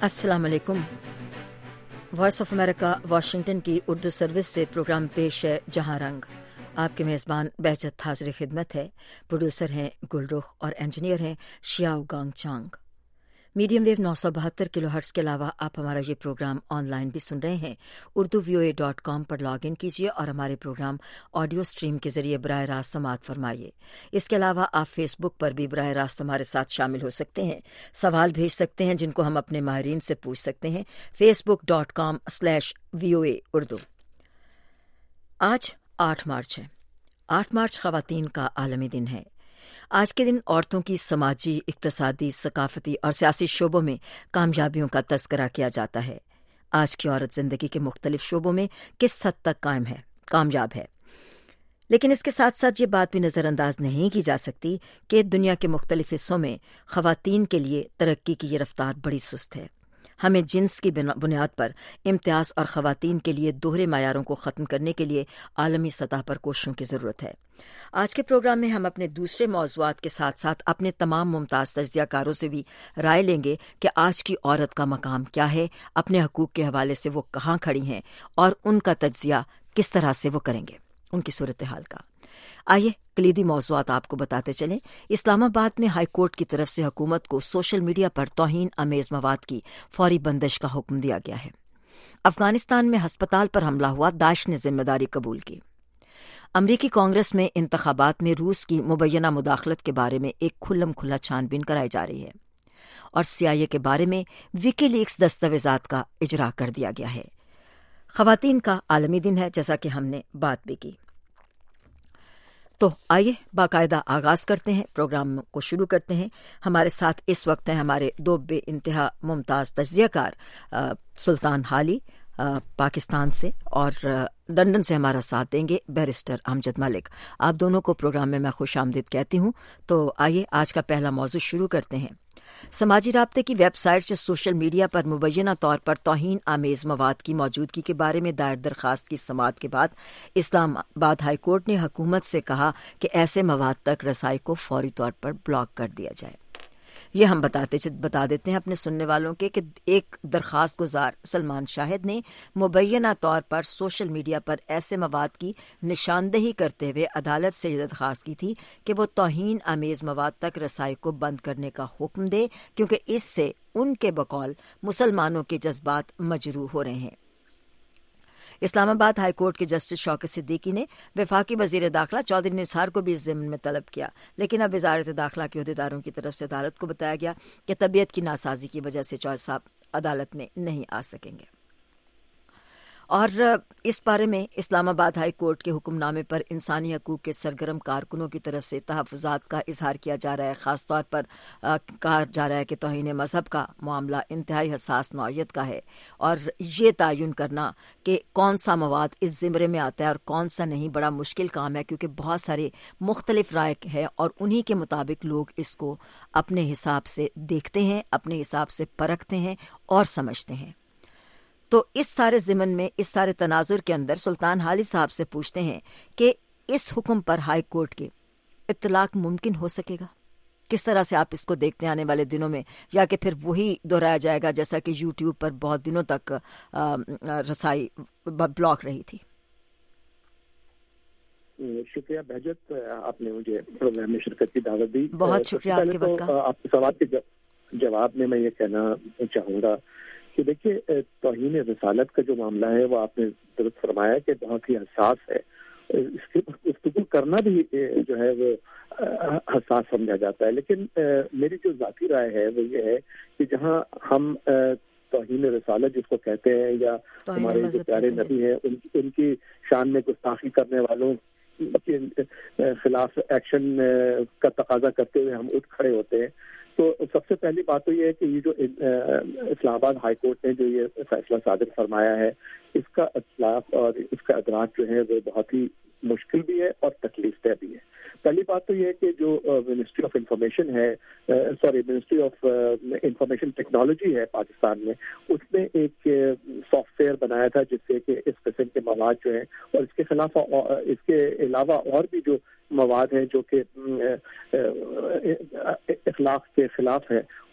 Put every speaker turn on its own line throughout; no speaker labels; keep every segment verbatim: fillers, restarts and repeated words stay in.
السلام علیکم۔ Voice of America Washington کی اردو سروس سے پروگرام پیش ہے جہاں رنگ۔ آپ کے میزبان بہجت حاضر خدمت ہے۔ پروڈیوسر ہیں گل رخ اور انجینئر ہیں Xiao Gang Chang. Medium wave نو سو بہتر کلو ہرٹز کے علاوہ آپ ہمارا یہ پروگرام آن لائن بھی سن رہے ہیں۔ Urdu V O A dot com پر لاگ ان کیجیے اور ہمارے پروگرام آڈیو سٹریم کے ذریعے براہ راست سماعت فرمائیے۔ اس کے علاوہ آپ فیس بک پر بھی براہ راست ہمارے ساتھ شامل ہو سکتے ہیں، سوال بھیج سکتے ہیں جن کو ہم اپنے ماہرین سے پوچھ سکتے ہیں۔ Facebook dot com slash V O A Urdu. آج آٹھ مارچ ہے۔ آٹھ مارچ خواتین کا عالمی دن ہے۔ آج کے دن عورتوں کی سماجی، اقتصادی، ثقافتی اور سیاسی شعبوں میں کامیابیوں کا تذکرہ کیا جاتا ہے۔ آج کی عورت زندگی کے مختلف شعبوں میں کس حد تک قائم ہے، کامیاب ہے، لیکن اس کے ساتھ ساتھ یہ بات بھی نظر انداز نہیں کی جا سکتی کہ دنیا کے مختلف حصوں میں خواتین کے لیے ترقی کی یہ رفتار بڑی سست ہے۔ ہمیں جنس کی بنیاد پر امتیاز اور خواتین کے لیے دوہرے معیاروں کو ختم کرنے کے لیے عالمی سطح پر کوششوں کی ضرورت ہے۔ آج کے پروگرام میں ہم اپنے دوسرے موضوعات کے ساتھ ساتھ اپنے تمام ممتاز تجزیہ کاروں سے بھی رائے لیں گے کہ آج کی عورت کا مقام کیا ہے، اپنے حقوق کے حوالے سے وہ کہاں کھڑی ہیں اور ان کا تجزیہ کس طرح سے وہ کریں گے، ان کی صورتحال کا۔ آئیے کلیدی موضوعات آپ کو بتاتے چلیں۔ اسلام آباد میں ہائی کورٹ کی طرف سے حکومت کو سوشل میڈیا پر توہین آمیز مواد کی فوری بندش کا حکم دیا گیا ہے۔ افغانستان میں ہسپتال پر حملہ ہوا، داعش نے ذمہ داری قبول کی۔ امریکی کانگریس میں انتخابات میں روس کی مبینہ مداخلت کے بارے میں ایک کھلم کھلا چھان بین کرائی جا رہی ہے، اور سی آئی اے کے بارے میں وکی لیکس دستاویزات کا اجرا کر دیا گیا ہے۔ خواتین کا عالمی دن ہے، جیسا کہ ہم نے بات بھی کی۔ تو آئیے باقاعدہ آغاز کرتے ہیں، پروگرام کو شروع کرتے ہیں۔ ہمارے ساتھ اس وقت ہیں ہمارے دو بے انتہا ممتاز تجزیہ کار، سلطان حالی پاکستان سے، اور لندن سے ہمارا ساتھ دیں گے بیرسٹر امجد ملک۔ آپ دونوں کو پروگرام میں میں خوش آمدید کہتی ہوں۔ تو آئیے آج کا پہلا موضوع شروع کرتے ہیں۔ سماجی رابطے کی ویب سائٹ سے سوشل میڈیا پر مبینہ طور پر توہین آمیز مواد کی موجودگی کے بارے میں دائر درخواست کی سماعت کے بعد اسلام آباد ہائی کورٹ نے حکومت سے کہا کہ ایسے مواد تک رسائی کو فوری طور پر بلاک کر دیا جائے۔ یہ ہم بتاتے بتا دیتے ہیں اپنے سننے والوں کے کہ ایک درخواست گزار سلمان شاہد نے مبینہ طور پر سوشل میڈیا پر ایسے مواد کی نشاندہی کرتے ہوئے عدالت سے یہ درخواست کی تھی کہ وہ توہین آمیز مواد تک رسائی کو بند کرنے کا حکم دے، کیونکہ اس سے ان کے بقول مسلمانوں کے جذبات مجروح ہو رہے ہیں۔ اسلام آباد ہائی کورٹ کے جسٹس شوکت صدیقی نے وفاقی وزیر داخلہ چودھری نثار کو بھی اس ضمن میں طلب کیا، لیکن اب وزارت داخلہ کے عہدیداروں کی طرف سے عدالت کو بتایا گیا کہ طبیعت کی ناسازی کی وجہ سے چودھری صاحب عدالت میں نہیں آ سکیں گے۔ اور اس بارے میں اسلام آباد ہائی کورٹ کے حکم نامے پر انسانی حقوق کے سرگرم کارکنوں کی طرف سے تحفظات کا اظہار کیا جا رہا ہے۔ خاص طور پر کہا جا رہا ہے کہ توہین مذہب کا معاملہ انتہائی حساس نوعیت کا ہے، اور یہ تعین کرنا کہ کون سا مواد اس زمرے میں آتا ہے اور کون سا نہیں بڑا مشکل کام ہے، کیونکہ بہت سارے مختلف رائے ہیں اور انہی کے مطابق لوگ اس کو اپنے حساب سے دیکھتے ہیں، اپنے حساب سے پرکھتے ہیں اور سمجھتے ہیں۔ تو اس سارے ضمن میں، اس سارے تناظر کے اندر سلطان حالی صاحب سے پوچھتے ہیں کہ اس حکم پر ہائی کورٹ کے اطلاق ممکن ہو سکے گا؟ کس طرح سے آپ اس کو دیکھتے ہیں آنے والے دنوں میں، یا کہ پھر وہی دہرایا جائے گا جیسا کہ یوٹیوب پر بہت دنوں تک رسائی بلاک رہی تھی؟
شکریہ بہجت، آپ نے مجھے پروگرام میں شرکت کی دعوت دی۔
بہت شکریہ آپ کے وقت کا۔
آپ کے سوال کے جواب میں میں یہ کہنا چاہوں گا کہ دیکھیے، توہین رسالت کا جو معاملہ ہے وہ آپ نے درست فرمایا کہ بہت ہی حساس ہے۔ اس کی گفتگو کرنا بھی جو ہے وہ حساس سمجھا جاتا ہے، لیکن میری جو ذاتی رائے ہے وہ یہ ہے کہ جہاں ہم توہین رسالت جس کو کہتے ہیں، یا ہمارے جو پیارے نبی ہیں ان ان کی شان میں گستاخی کرنے والوں کے خلاف ایکشن کا تقاضا کرتے ہوئے ہم اٹھ کھڑے ہوتے ہیں، تو سب سے پہلی بات تو یہ ہے کہ یہ جو اسلام آباد ہائی کورٹ نے جو یہ فیصلہ صادر فرمایا ہے، اس کا اطلاق اور اس کا ادراک جو ہے وہ بہت ہی مشکل بھی ہے اور تکلیف دہ بھی ہے۔ پہلی بات تو یہ ہے کہ جو منسٹری آف انفارمیشن ہے، sorry ministry of information technology ہے پاکستان میں، اس نے ایک سافٹ ویئر بنایا تھا جس سے کہ اس قسم کے مواد جو ہیں، اور اس کے خلاف اس کے علاوہ اور بھی جو مواد ہیں جو کہ اخلاق کے خلاف ہے،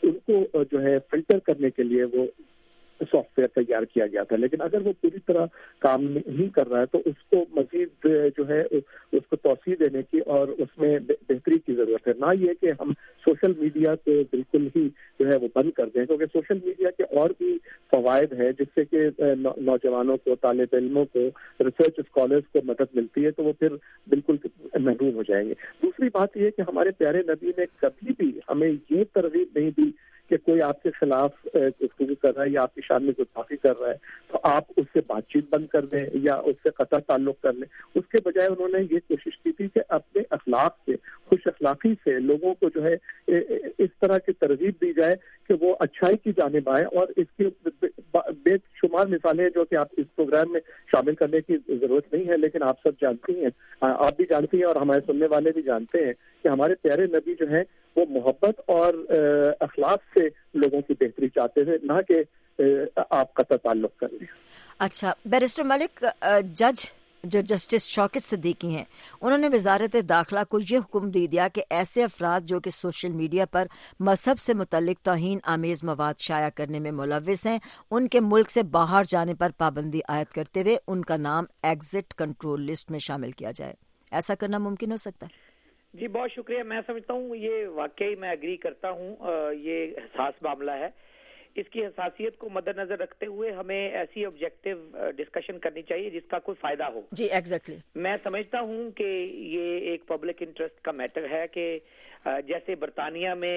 ان کو جو ہے فلٹر کرنے کے لیے وہ سافٹ ویئر تیار کیا گیا تھا. لیکن اگر وہ پوری طرح کام نہیں کر رہا ہے تو اس کو مزید جو ہے اس کو توسیع دینے کی اور اس میں بہتری کی ضرورت ہے. نہ یہ کہ ہم سوشل میڈیا کو بالکل ہی جو ہے وہ بند کر دیں, کیونکہ سوشل میڈیا کے اور بھی فوائد ہیں جس سے کہ نوجوانوں کو, طالب علموں کو, ریسرچ اسکالرس کو مدد ملتی ہے, تو وہ پھر بالکل محروم ہو جائیں گے. دوسری بات یہ کہ ہمارے پیارے نبی نے کبھی بھی ہمیں یہ ترغیب نہیں دی کہ کوئی آپ کے خلاف گفتگو کر رہا ہے یا آپ کی شان میں گستاخی کر رہا ہے تو آپ اس سے بات چیت بند کر دیں یا اس سے قطع تعلق کر لیں. اس کے بجائے انہوں نے یہ کوشش کی تھی کہ اپنے اخلاق سے, خوش اخلاقی سے لوگوں کو جو ہے اس طرح کی ترغیب دی جائے کہ وہ اچھائی کی جانب آئے. اور اس کی بے شمار مثالیں جو کہ آپ اس پروگرام میں شامل کرنے کی ضرورت نہیں ہے, لیکن آپ سب جانتی ہیں, آپ بھی جانتی ہیں اور ہمارے سننے والے بھی جانتے ہیں کہ ہمارے پیارے نبی جو ہیں وہ محبت اور اخلاق سے لوگوں کی بہتری چاہتے تھے, نہ کہ آپ قطع تعلق کر لیں.
اچھا بیرسٹر ملک, جج جو جسٹس شوکت صدیقی ہیں انہوں نے وزارت داخلہ کو یہ حکم دے دیا کہ ایسے افراد جو کہ سوشل میڈیا پر مذہب سے متعلق توہین آمیز مواد شائع کرنے میں ملوث ہیں ان کے ملک سے باہر جانے پر پابندی عائد کرتے ہوئے ان کا نام ایگزٹ کنٹرول لسٹ میں شامل کیا جائے. ایسا کرنا ممکن ہو سکتا ہے؟
جی بہت شکریہ. میں سمجھتا ہوں یہ واقعی میں اگری کرتا ہوں, یہ حساس معاملہ ہے. اس کی حساسیت کو مد نظر رکھتے ہوئے ہمیں ایسی آبجیکٹو ڈسکشن کرنی چاہیے جس کا کوئی فائدہ ہو.
جی ایگزیکٹلی. میں
سمجھتا ہوں کہ یہ ایک پبلک انٹرسٹ کا میٹر ہے کہ جیسے برطانیہ میں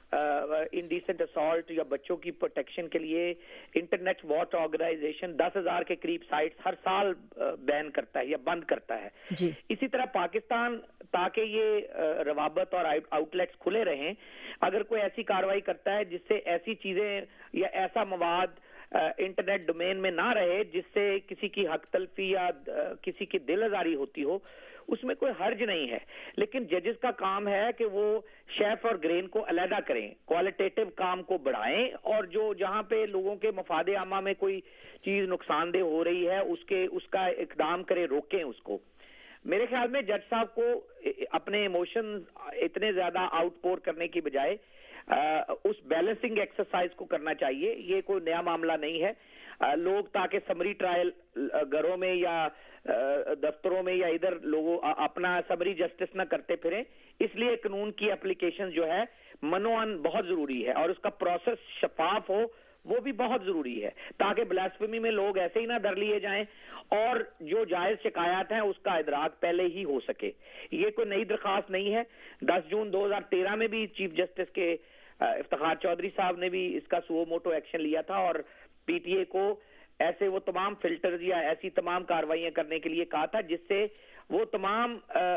انڈیسنٹ اسالٹ یا بچوں کی پروٹیکشن کے لیے انٹرنیٹ واچ آرگنائزیشن دس ہزار کے قریب سائٹس ہر سال بین کرتا ہے یا بند کرتا ہے.
جی.
اسی طرح پاکستان تاکہ یہ روابط اور آؤٹ لیٹس کھلے رہیں, اگر کوئی ایسی کارروائی کرتا ہے جس سے ایسی چیزیں یا ایسا مواد انٹرنیٹ ڈومین میں نہ رہے جس سے کسی کی حق تلفی یا کسی کی دل آزاری ہوتی ہو, اس میں کوئی حرج نہیں ہے. لیکن ججز کا کام ہے کہ وہ شیف اور گرین کو علیحدہ کریں, کوالٹیٹو کام کو بڑھائیں, اور جو جہاں پہ لوگوں کے مفاد عامہ میں کوئی چیز نقصان دہ ہو رہی ہے اس کے اس کا اقدام کریں, روکیں اس کو. میرے خیال میں جج صاحب کو اپنے ایموشن اتنے زیادہ آؤٹ پور کرنے کی بجائے اس بیلنسنگ ایکسرسائز کو کرنا چاہیے. یہ کوئی نیا معاملہ نہیں ہے. لوگ تاکہ سمری ٹرائل گھروں میں یا دفتروں میں یا ادھر لوگوں اپنا سمری جسٹس نہ کرتے پھریں, اس لیے قانون کی اپلیکیشن جو ہے منوان بہت ضروری ہے اور اس کا پروسیس شفاف ہو وہ بھی بہت ضروری ہے, تاکہ بلاسفیمی میں لوگ ایسے ہی نہ در لیے جائیں اور جو جائز شکایات ہیں اس کا ادراک پہلے ہی ہو سکے. یہ کوئی نئی درخواست نہیں ہے. دس جون دو ہزار تیرہ میں بھی چیف جسٹس کے افتخار چودھری صاحب نے بھی اس کا سو موٹو ایکشن لیا تھا اور پی ٹی اے کو ایسے وہ تمام فلٹرز یا ایسی تمام کاروائیاں کرنے کے لیے کہا تھا جس سے وہ تمام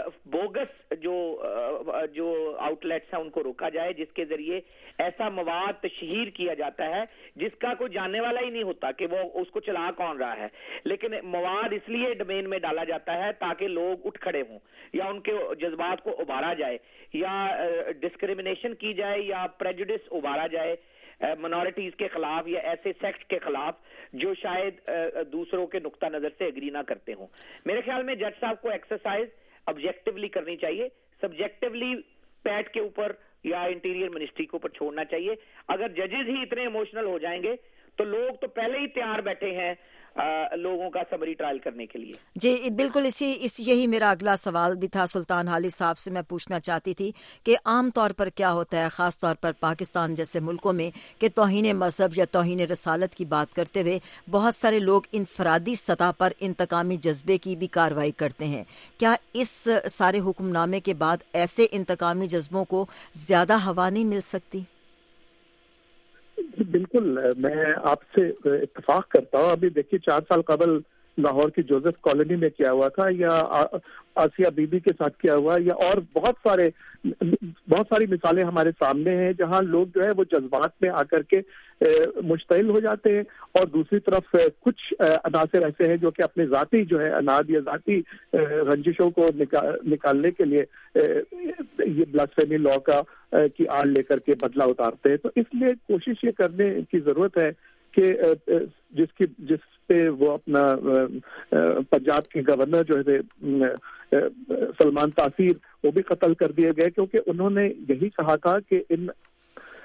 بوگس جو جو آؤٹ لیٹس ہیں ان کو روکا جائے, جس کے ذریعے ایسا مواد تشہیر کیا جاتا ہے جس کا کوئی جاننے والا ہی نہیں ہوتا کہ وہ اس کو چلا کون رہا ہے, لیکن مواد اس لیے ڈومین میں ڈالا جاتا ہے تاکہ لوگ اٹھ کھڑے ہوں یا ان کے جذبات کو ابھارا جائے یا ڈسکریمنیشن کی جائے یا پریجوڈس ابھارا جائے منارٹیز کے خلاف یا ایسے سیکٹ کے خلاف جو شاید دوسروں کے نقطہ نظر سے اگری نہ کرتے ہوں. میرے خیال میں جج صاحب کو ایکسرسائز آبجیکٹیولی کرنی چاہیے, سبجیکٹیولی پیٹ کے اوپر یا انٹیریئر منسٹری کے اوپر چھوڑنا چاہیے. اگر ججز ہی اتنے ایموشنل ہو جائیں گے تو لوگ تو پہلے ہی تیار بیٹھے ہیں لوگوں کا سمری ٹرائل کرنے کے لیے.
جی بالکل, اسی اس یہی میرا اگلا سوال بھی تھا. سلطان حالی صاحب سے میں پوچھنا چاہتی تھی کہ عام طور پر کیا ہوتا ہے خاص طور پر پاکستان جیسے ملکوں میں کہ توہین مذہب یا توہین رسالت کی بات کرتے ہوئے بہت سارے لوگ انفرادی سطح پر انتقامی جذبے کی بھی کارروائی کرتے ہیں. کیا اس سارے حکم نامے کے بعد ایسے انتقامی جذبوں کو زیادہ ہوا نہیں مل سکتی؟
بالکل, میں آپ سے اتفاق کرتا ہوں. ابھی دیکھیے چار سال قبل لاہور کی جوزف کالونی میں کیا ہوا تھا یا آسیہ بی بی کے ساتھ کیا ہوا یا اور بہت سارے بہت ساری مثالیں ہمارے سامنے ہیں جہاں لوگ جو ہے وہ جذبات میں آ کر کے مشتعل ہو جاتے ہیں اور دوسری طرف کچھ عناصر ایسے ہیں جو کہ اپنے ذاتی جو ہے اناد یا ذاتی رنجشوں کو نکالنے کے لیے یہ بلاسفیمی لا کا کی آڑ لے کر کے بدلہ اتارتے ہیں. تو اس لیے کوشش یہ کرنے کی ضرورت ہے کہ جس کی جس پہ وہ اپنا پنجاب کے گورنر جو ہے سلمان تاثیر وہ بھی قتل کر دیے گئے کیونکہ انہوں نے یہی کہا تھا کہ ان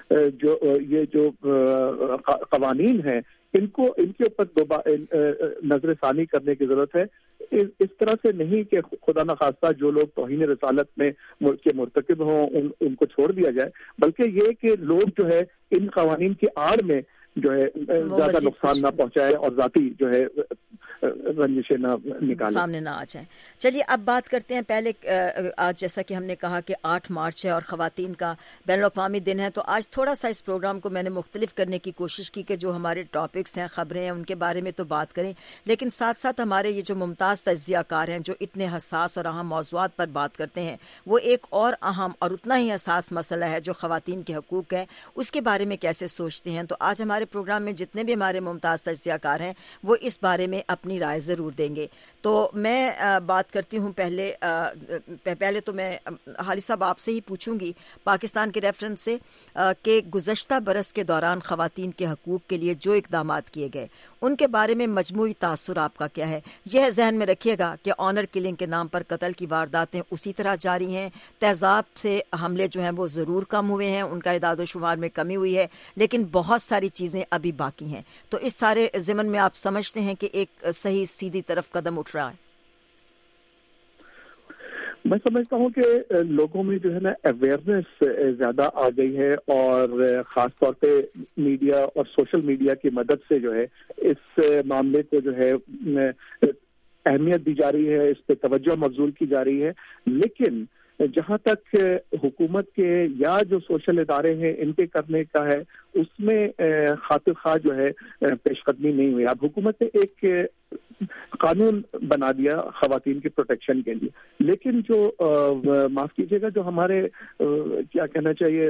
جو یہ جو قوانین ہیں ان کو ان کے اوپر نظر ثانی کرنے کی ضرورت ہے. اس طرح سے نہیں کہ خدا نخواستہ جو لوگ توہین رسالت میں ملک کے مرتکب ہوں ان, ان کو چھوڑ دیا جائے، بلکہ یہ کہ لوگ جو ہے ان قوانین کی آڑ میں جو ہے زیادہ نقصان نہ پہنچائے اور ذاتی جو ہے رنجشیں نہ نکالیں،
سامنے نہ آ جائیں. چلیے اب بات کرتے ہیں. پہلے آج جیسا کہ ہم نے کہا کہ آٹھ مارچ ہے اور خواتین کا بین الاقوامی دن ہے، تو آج تھوڑا سا اس پروگرام کو میں نے مختلف کرنے کی کوشش کی کہ جو ہمارے ٹاپکس ہیں، خبریں ہیں، ان کے بارے میں تو بات کریں، لیکن ساتھ ساتھ ہمارے یہ جو ممتاز تجزیہ کار ہیں جو اتنے حساس اور اہم موضوعات پر بات کرتے ہیں، وہ ایک اور اہم اور اتنا ہی حساس مسئلہ ہے جو خواتین کے حقوق ہے، اس کے بارے میں کیسے سوچتے ہیں. تو آج ہمارے پروگرام میں جتنے بھی ہمارے ممتاز تجزیہ کار ہیں وہ اس بارے میں اپنی رائے ضرور دیں گے. تو میں بات کرتی ہوں پہلے پہلے تو میں حالی صاحب آپ سے ہی پوچھوں گی پاکستان کے ریفرنس سے کہ گزشتہ برس کے دوران خواتین کے حقوق کے لیے جو اقدامات کیے گئے ان کے بارے میں مجموعی تاثر آپ کا کیا ہے؟ یہ ذہن میں رکھیے گا کہ آنر کلنگ کے نام پر قتل کی وارداتیں اسی طرح جاری ہیں، تیزاب سے حملے جو ہیں وہ ضرور کم ہوئے ہیں، ان کا اعداد و شمار میں کمی ہوئی ہے، لیکن بہت ساری چیزیں ابھی باقی ہیں. تو اس سارے ضمن میں آپ سمجھتے ہیں کہ ایک صحیح سیدھی طرف قدم اٹھ رہا ہے؟
میں سمجھتا ہوں کہ لوگوں میں جو ہے نا اویئرنیس زیادہ آ گئی ہے، اور خاص طور پہ میڈیا اور سوشل میڈیا کی مدد سے جو ہے اس معاملے کو جو ہے اہمیت دی جا رہی ہے، اس پہ توجہ مبذول کی جا رہی ہے. لیکن جہاں تک حکومت کے یا جو سوشل ادارے ہیں ان کے کرنے کا ہے، اس میں خاطر خواہ جو ہے پیش قدمی نہیں ہوئی. اب حکومت نے ایک قانون بنا دیا خواتین کی پروٹیکشن کے لیے، لیکن جو معاف کیجیے گا جو ہمارے کیا کہنا چاہیے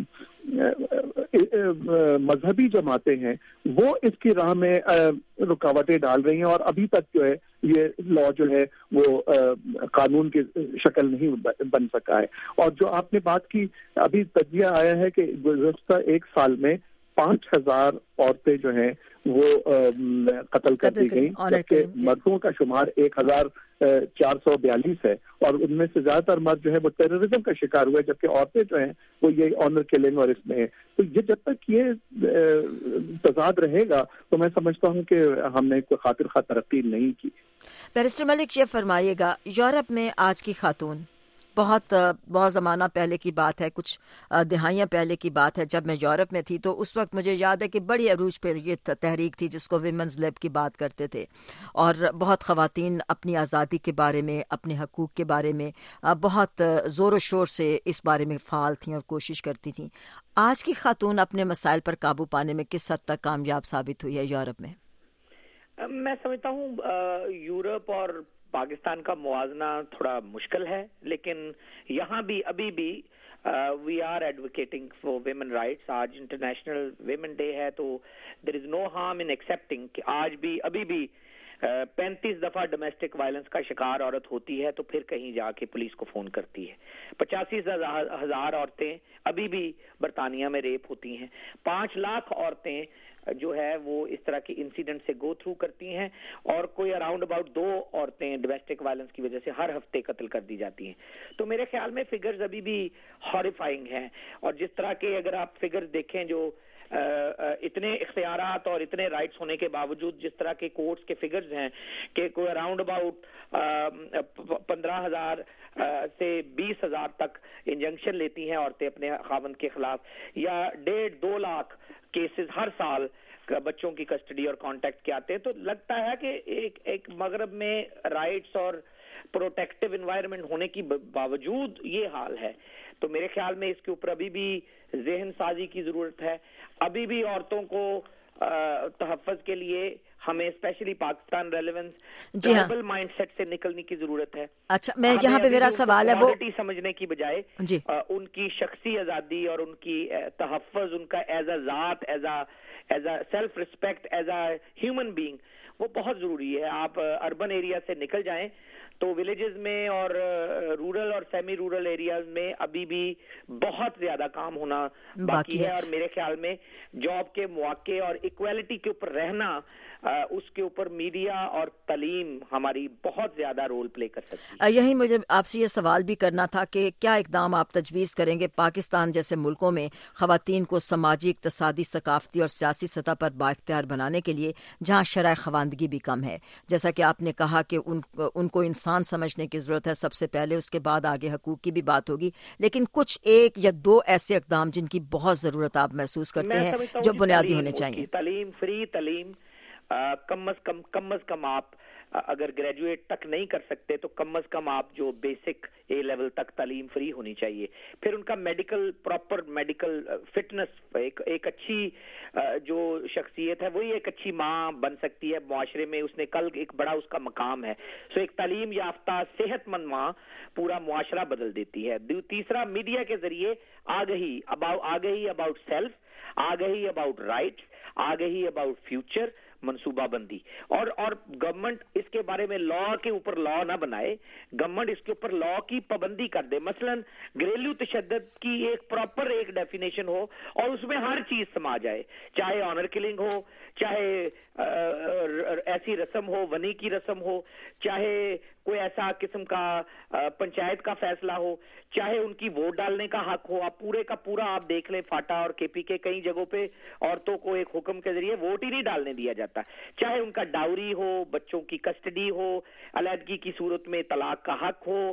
مذہبی جماعتیں ہیں وہ اس کی راہ میں رکاوٹیں ڈال رہی ہیں، اور ابھی تک جو ہے یہ لا جو ہے وہ قانون کی شکل نہیں بن سکا ہے. اور جو آپ نے بات کی، ابھی تجزیہ آیا ہے کہ گزشتہ ایک سال میں پانچ ہزار عورتیں جو ہیں وہ قتل کر دی گئی، جبکہ مردوں کا شمار ایک ہزار چار سو بیالیس ہے، اور ان میں سے زیادہ تر مرد جو ہے وہ ٹیررزم کا شکار ہوئے، جبکہ عورتیں جو ہیں وہ یہ آنر کلنگ اور اس میں ہے. تو یہ جب تک یہ تضاد رہے گا تو میں سمجھتا ہوں کہ ہم نے کوئی خاطر خواہ ترقی نہیں کی.
بیرسٹر ملک یہ فرمائیے گا، یورپ میں آج کی خاتون، بہت بہت زمانہ پہلے کی بات ہے، کچھ دہائیاں پہلے کی بات ہے، جب میں یورپ میں تھی تو اس وقت مجھے یاد ہے کہ بڑی عروج پہ یہ تحریک تھی جس کو ویمنز لیب کی بات کرتے تھے، اور بہت خواتین اپنی آزادی کے بارے میں، اپنے حقوق کے بارے میں بہت زور و شور سے اس بارے میں فعال تھیں اور کوشش کرتی تھیں. آج کی خاتون اپنے مسائل پر قابو پانے میں کس حد تک کامیاب ثابت ہوئی ہے یورپ میں؟
میں سمجھتا ہوں یورپ اور پاکستان کا موازنہ تھوڑا مشکل ہے، لیکن یہاں بھی ابھی بھی we are advocating for women rights. آج انٹرنیشنل ویمن ڈے ہے، تو دیر از نو ہارم ان ایکسیپٹنگ کہ آج بھی ابھی بھی پینتیس دفعہ ڈومیسٹک وائلنس کا شکار عورت ہوتی ہے تو پھر کہیں جا کے پولیس کو فون کرتی ہے. پچاسی ہزار عورتیں ابھی بھی برطانیہ میں ریپ ہوتی ہیں. پانچ لاکھ عورتیں جو ہے وہ اس طرح کے انسیڈنٹ سے گو تھرو کرتی ہیں، اور کوئی اراؤنڈ اباؤٹ دو عورتیں ڈومیسٹک وائلنس کی وجہ سے ہر ہفتے قتل کر دی جاتی ہیں. تو میرے خیال میں فگرز ابھی بھی ہاریفائنگ ہیں، اور جس طرح کے اگر آپ فگرز دیکھیں جو اتنے اختیارات اور اتنے رائٹس ہونے کے باوجود جس طرح کے کورٹس کے فگرز ہیں کہ کوئی اراؤنڈ اباؤٹ پندرہ ہزار سے بیس ہزار تک انجنکشن لیتی ہیں عورتیں اپنے خاوند کے خلاف، یا ڈیڑھ دو لاکھ کیسز ہر سال بچوں کی کسٹڈی اور کانٹیکٹ کے آتے ہیں، تو لگتا ہے کہ ایک ایک مغرب میں رائٹس اور پروٹیکٹیو انوائرمنٹ ہونے کی باوجود یہ حال ہے. تو میرے خیال میں اس کے اوپر ابھی بھی ذہن سازی کی ضرورت ہے. ابھی بھی عورتوں کو تحفظ کے لیے ہمیں specially Pakistan relevance tribal mindset سے نکلنے کی ضرورت ہے.
اچھا، میں یہاں پہ میرا سوال ہے وہ
سمجھنے کی بجائے
جی
ان کی شخصی آزادی اور ان کی تحفظ، ان کا ایز اے ذات، as a as a self respect, as a human being, وہ بہت ضروری ہے. آپ اربن ایریا سے نکل جائیں تو ولیجز میں اور رورل اور سیمی رورل ایریاز میں ابھی بھی بہت زیادہ کام ہونا باقی ہے. اور میرے خیال میں جاب کے مواقع اور ایکویلٹی کے اوپر رہنا اس کے اوپر میڈیا اور تعلیم ہماری بہت زیادہ رول پلے کر سکتی ہے.
یہی مجھے آپ سے یہ سوال بھی کرنا تھا کہ کیا اقدام آپ تجویز کریں گے پاکستان جیسے ملکوں میں خواتین کو سماجی، اقتصادی، ثقافتی اور سیاسی سطح پر بااختیار بنانے کے لیے، جہاں شرح خواندگی بھی کم ہے؟ جیسا کہ آپ نے کہا کہ ان ان کو انسان سمجھنے کی ضرورت ہے سب سے پہلے، اس کے بعد آگے حقوق کی بھی بات ہوگی، لیکن کچھ ایک یا دو ایسے اقدام جن کی بہت ضرورت آپ محسوس کرتے ہیں جو بنیادی ہونے چاہیے.
تعلیم، فری تعلیم، کم از کم کم از کم آپ اگر گریجویٹ تک نہیں کر سکتے تو کم از کم آپ جو بیسک اے لیول تک تعلیم فری ہونی چاہیے. پھر ان کا میڈیکل، پراپر میڈیکل فٹنس، ایک ایک اچھی جو شخصیت ہے وہی ایک اچھی ماں بن سکتی ہے معاشرے میں، اس نے کل ایک بڑا اس کا مقام ہے. سو ایک تعلیم یافتہ صحت مند ماں پورا معاشرہ بدل دیتی ہے. تیسرا، میڈیا کے ذریعے آگہی اباؤٹ آگہی اباؤٹ سیلف، آگہی اباؤٹ رائٹس، آگہی اباؤٹ فیوچر، منصوبہ بندی. اور اور گورنمنٹ اس کے بارے میں لا کے اوپر لا نہ بنائے، گورنمنٹ اس کے اوپر لا کی پابندی کر دے. مثلا گھریلو تشدد کی ایک پراپر ایک ڈیفینیشن ہو اور اس میں ہر چیز سما جائے، چاہے آنر کلنگ ہو، چاہے ایسی رسم ہو، ونی کی رسم ہو، چاہے کوئی ایسا قسم کا پنچایت کا فیصلہ ہو، چاہے ان کی ووٹ ڈالنے کا حق ہو. آپ پورے کا پورا آپ دیکھ لیں فاٹا اور کے پی کے کئی جگہوں پہ عورتوں کو ایک حکم کے ذریعے ووٹ ہی نہیں ڈالنے دیا جاتا. چاہے ان کا ڈاوری ہو، بچوں کی کسٹڈی ہو، علیحدگی کی صورت میں طلاق کا حق ہو،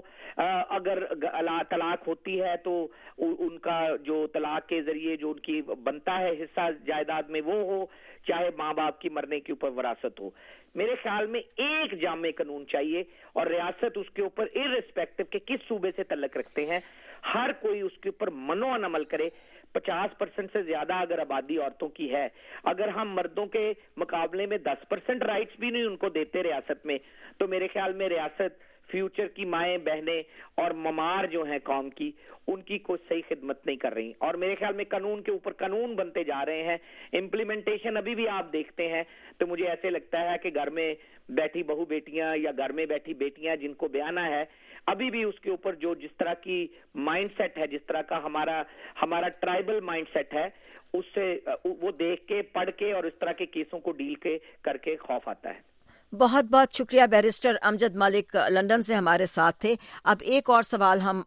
اگر طلاق ہوتی ہے تو ان کا جو طلاق کے ذریعے جو ان کی بنتا ہے حصہ جائیداد میں وہ ہو، چاہے ماں باپ کی مرنے کے اوپر وراثت ہو. میرے خیال میں ایک جامع قانون چاہیے اور ریاست اس کے اوپر ارسپیکٹو کہ کس صوبے سے تعلق رکھتے ہیں ہر کوئی اس کے اوپر منوعن عمل کرے. پچاس پرسنٹ سے زیادہ اگر آبادی عورتوں کی ہے، اگر ہم مردوں کے مقابلے میں دس پرسنٹ رائٹس بھی نہیں ان کو دیتے ریاست میں، تو میرے خیال میں ریاست فیوچر کی مائیں بہنیں اور ممار جو ہیں قوم کی، ان کی کوئی صحیح خدمت نہیں کر رہی. اور میرے خیال میں قانون کے اوپر قانون بنتے جا رہے ہیں، امپلیمنٹیشن ابھی بھی آپ دیکھتے ہیں تو مجھے ایسے لگتا ہے کہ گھر میں بیٹھی بہو بیٹیاں یا گھر میں بیٹھی بیٹیاں جن کو بیانہ ہے، ابھی بھی اس کے اوپر جو جس طرح کی مائنڈ سیٹ ہے، جس طرح کا ہمارا ہمارا ٹرائبل مائنڈ سیٹ ہے، اس سے وہ دیکھ کے پڑھ کے اور اس طرح کے کیسوں کو ڈیل کے کر کے خوف آتا ہے.
بہت بہت شکریہ. بیرسٹر امجد ملک لندن سے ہمارے ساتھ تھے. اب ایک اور سوال ہم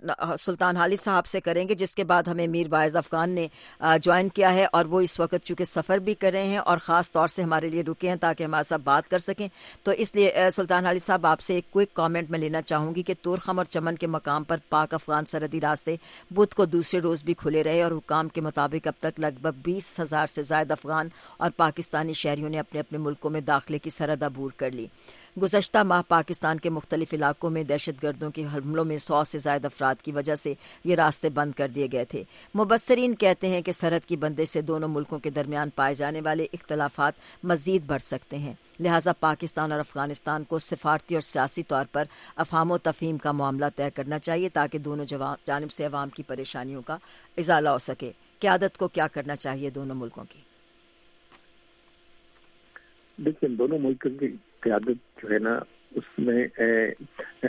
سلطان حالی صاحب سے کریں گے، جس کے بعد ہمیں میر واعظ افغان نے جوائن کیا ہے اور وہ اس وقت چونکہ سفر بھی کر رہے ہیں اور خاص طور سے ہمارے لیے رکے ہیں تاکہ ہمارے ساتھ بات کر سکیں. تو اس لیے سلطان حالی صاحب آپ سے ایک کوئک کامنٹ میں لینا چاہوں گی کہ طورخم اور چمن کے مقام پر پاک افغان سرحدی راستے بدھ کو دوسرے روز بھی کھلے رہے اور حکام کے مطابق اب تک لگ بھگ بیس ہزار سے زائد افغان اور پاکستانی شہریوں نے اپنے اپنے ملکوں میں داخلے کی سرحد عبور کر لی. گزشتہ ماہ پاکستان کے مختلف علاقوں میں دہشت گردوں کے حملوں میں سو سے زائد افراد کی وجہ سے یہ راستے بند کر دیے گئے تھے. مبصرین کہتے ہیں کہ سرحد کی بندش سے دونوں ملکوں کے درمیان پائے جانے والے اختلافات مزید بڑھ سکتے ہیں، لہٰذا پاکستان اور افغانستان کو سفارتی اور سیاسی طور پر افہام و تفہیم کا معاملہ طے کرنا چاہیے تاکہ دونوں جانب سے عوام کی پریشانیوں کا ازالہ ہو سکے. قیادت کو کیا کرنا چاہیے دونوں ملکوں کی؟
دیکھیں، دونوں ملکوں کی قیادت جو ہے نا، اس میں اے, اے,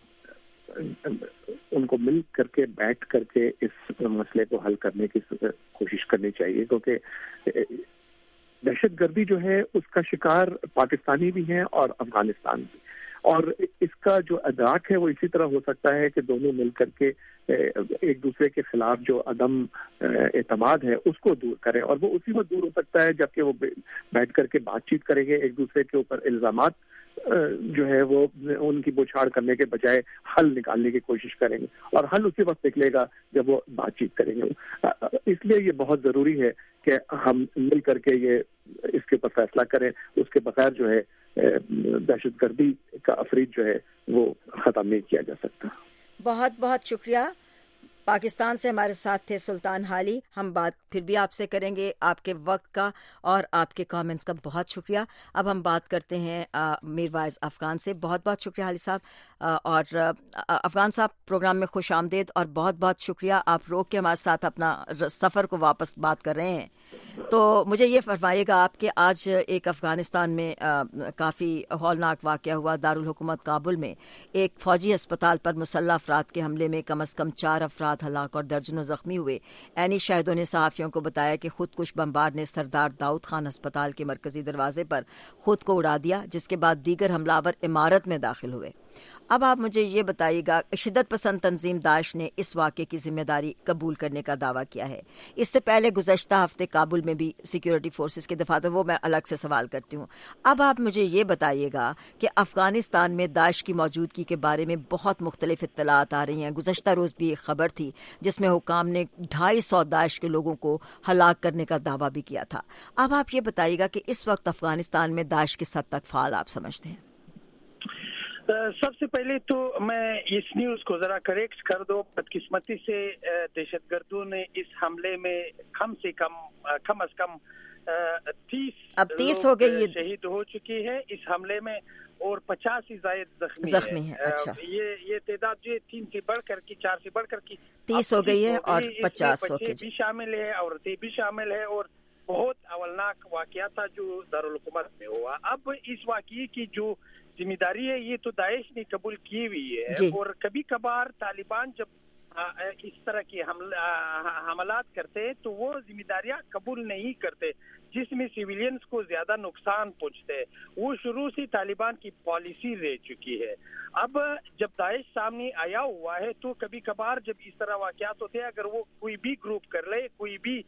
ان کو مل کر کے بیٹھ کر کے اس مسئلے کو حل کرنے کی کوشش کرنی چاہیے، کیونکہ دہشت گردی جو ہے اس کا شکار پاکستانی بھی ہیں اور افغانستان بھی، اور اس کا جو ادراک ہے وہ اسی طرح ہو سکتا ہے کہ دونوں مل کر کے ایک دوسرے کے خلاف جو عدم اعتماد ہے اس کو دور کریں، اور وہ اسی وقت دور ہو سکتا ہے جبکہ وہ بیٹھ کر کے بات چیت کریں گے، ایک دوسرے کے اوپر الزامات جو ہے وہ ان کی بوچھاڑ کرنے کے بجائے حل نکالنے کی کوشش کریں گے، اور حل اسی وقت نکلے گا جب وہ بات چیت کریں گے. اس لیے یہ بہت ضروری ہے کہ ہم مل کر کے یہ اس کے اوپر فیصلہ کریں. اس کے بغیر جو ہے دہشت گردی کا افریج جو ہے وہ ختم نہیں کیا جا سکتا.
بہت بہت شکریہ. پاکستان سے ہمارے ساتھ تھے سلطان حالی. ہم بات پھر بھی آپ سے کریں گے. آپ کے وقت کا اور آپ کے کامنٹس کا بہت شکریہ. اب ہم بات کرتے ہیں میر واعظ افغان سے. بہت بہت شکریہ حالی صاحب. اور افغان صاحب پروگرام میں خوش آمدید اور بہت بہت شکریہ، آپ روک کے ہمارے ساتھ اپنا سفر کو واپس بات کر رہے ہیں. تو مجھے یہ فرمائیے گا آپ کہ آج ایک افغانستان میں کافی ہولناک واقعہ ہوا. دارالحکومت کابل میں ایک فوجی اسپتال پر مسلح افراد کے حملے میں کم از کم چار افراد ہلاک اور درجنوں زخمی ہوئے. عینی شاہدوں نے صحافیوں کو بتایا کہ خودکش بمبار نے سردار داؤد خان اسپتال کے مرکزی دروازے پر خود کو اڑا دیا، جس کے بعد دیگر حملہ عمارت میں داخل ہوئے. اب آپ مجھے یہ بتائیے گا، شدت پسند تنظیم داعش نے اس واقعے کی ذمہ داری قبول کرنے کا دعویٰ کیا ہے. اس سے پہلے گزشتہ ہفتے کابل میں بھی سیکیورٹی فورسز کے دفاع تھے، وہ میں الگ سے سوال کرتی ہوں. اب آپ مجھے یہ بتائیے گا کہ افغانستان میں داعش کی موجودگی کے بارے میں بہت مختلف اطلاعات آ رہی ہیں. گزشتہ روز بھی ایک خبر تھی جس میں حکام نے ڈھائی سو داعش کے لوگوں کو ہلاک کرنے کا دعویٰ بھی کیا تھا. اب آپ یہ بتائیے گا کہ اس وقت افغانستان میں داعش کس حد تک فعال آپ سمجھتے ہیں؟
سب سے پہلے تو میں اس نیوز کو ذرا کریکٹ کر دو. بدقسمتی سے دہشت گردوں نے اس حملے میں کم سے کم کم از کم تیس
اب تیس ہو گئی
شہید ہو چکی ہے اس حملے میں اور پچاس سے زائد زخمی
زخمی ہے. اچھا،
یہ یہ تعداد جو تین سے بڑھ کر کی چار سے بڑھ کر کی
تیس ہو گئی ہے اور پچاس ہو
گئی. بھی شامل ہے، عورتیں بھی شامل ہے اور بہت اولناک واقعہ تھا جو دارالحکومت میں ہوا. اب اس واقعے کی جو ذمہ داری ہے یہ تو داعش نے قبول کی ہوئی ہے جی. اور کبھی کبھار طالبان جب اس طرح کے حملات کرتے ہیں تو وہ ذمہ داریاں قبول نہیں کرتے جس میں سیویلینز کو زیادہ نقصان پہنچتے. وہ شروع سے طالبان کی پالیسی رہ چکی ہے. اب جب داعش سامنے آیا ہوا ہے تو کبھی کبھار جب اس طرح واقعات ہوتے ہیں، اگر وہ کوئی بھی گروپ کر لے، کوئی بھی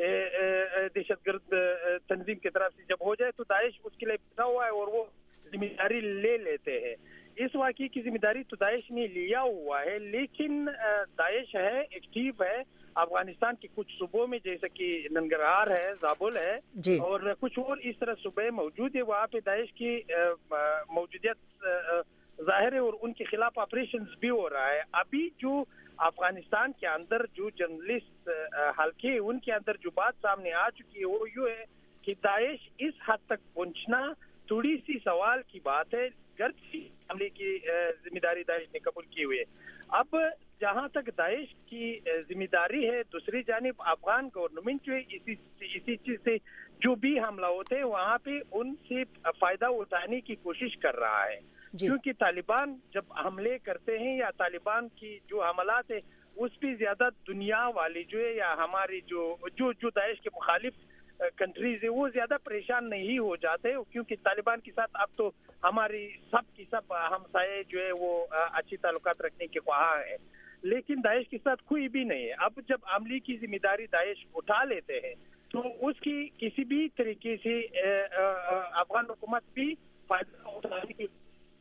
دہشت گرد تنظیم کی طرف سے جب ہو جائے تو داعش اس کے لیے بیٹھا ہوا ہے اور وہ ذمہ داری لے لیتے ہیں. اس واقعے کی ذمہ داری تو داعش نے لیا ہوا ہے، لیکن داعش ہے ایکٹیو ہے افغانستان کے کچھ صوبوں میں، جیسے کہ ننگرہار ہے، زابل ہے جی. اور کچھ اور اس طرح صوبے موجود ہے. وہاں پہ داعش کی موجودیت ظاہر ہے اور ان کے خلاف آپریشنز بھی ہو رہا ہے. ابھی جو افغانستان کے اندر جو جرنلسٹ حلقے ان کے اندر جو بات سامنے آ چکی ہے وہ یہ ہے کہ داعش اس حد تک پہنچنا تھوڑی سی سوال کی بات ہے، گرچہ حملے کی ذمہ داری داعش نے قبول کی ہوئی ہے. اب جہاں تک داعش کی ذمہ داری ہے، دوسری جانب افغان گورنمنٹ جو اسی اسی چیز سے جو بھی حملہ ہوتے ہیں وہاں پہ ان سے فائدہ اٹھانے کی کوشش کر رہا ہے جی. کیونکہ طالبان جب حملے کرتے ہیں یا طالبان کی جو حملات ہے اس پہ زیادہ دنیا والی جو ہے یا ہماری جو جو جو داعش کے مخالف کنٹریز ہے وہ زیادہ پریشان نہیں ہو جاتے، کیونکہ طالبان کے ساتھ اب تو ہماری سب کی سب ہمسائے جو ہے وہ اچھی تعلقات رکھنے کے خواہاں ہیں، لیکن داعش کے ساتھ کوئی بھی نہیں ہے. اب جب عملی کی ذمہ داری داعش اٹھا لیتے ہیں تو اس کی کسی بھی طریقے سے افغان حکومت بھی فائدہ اٹھانے کی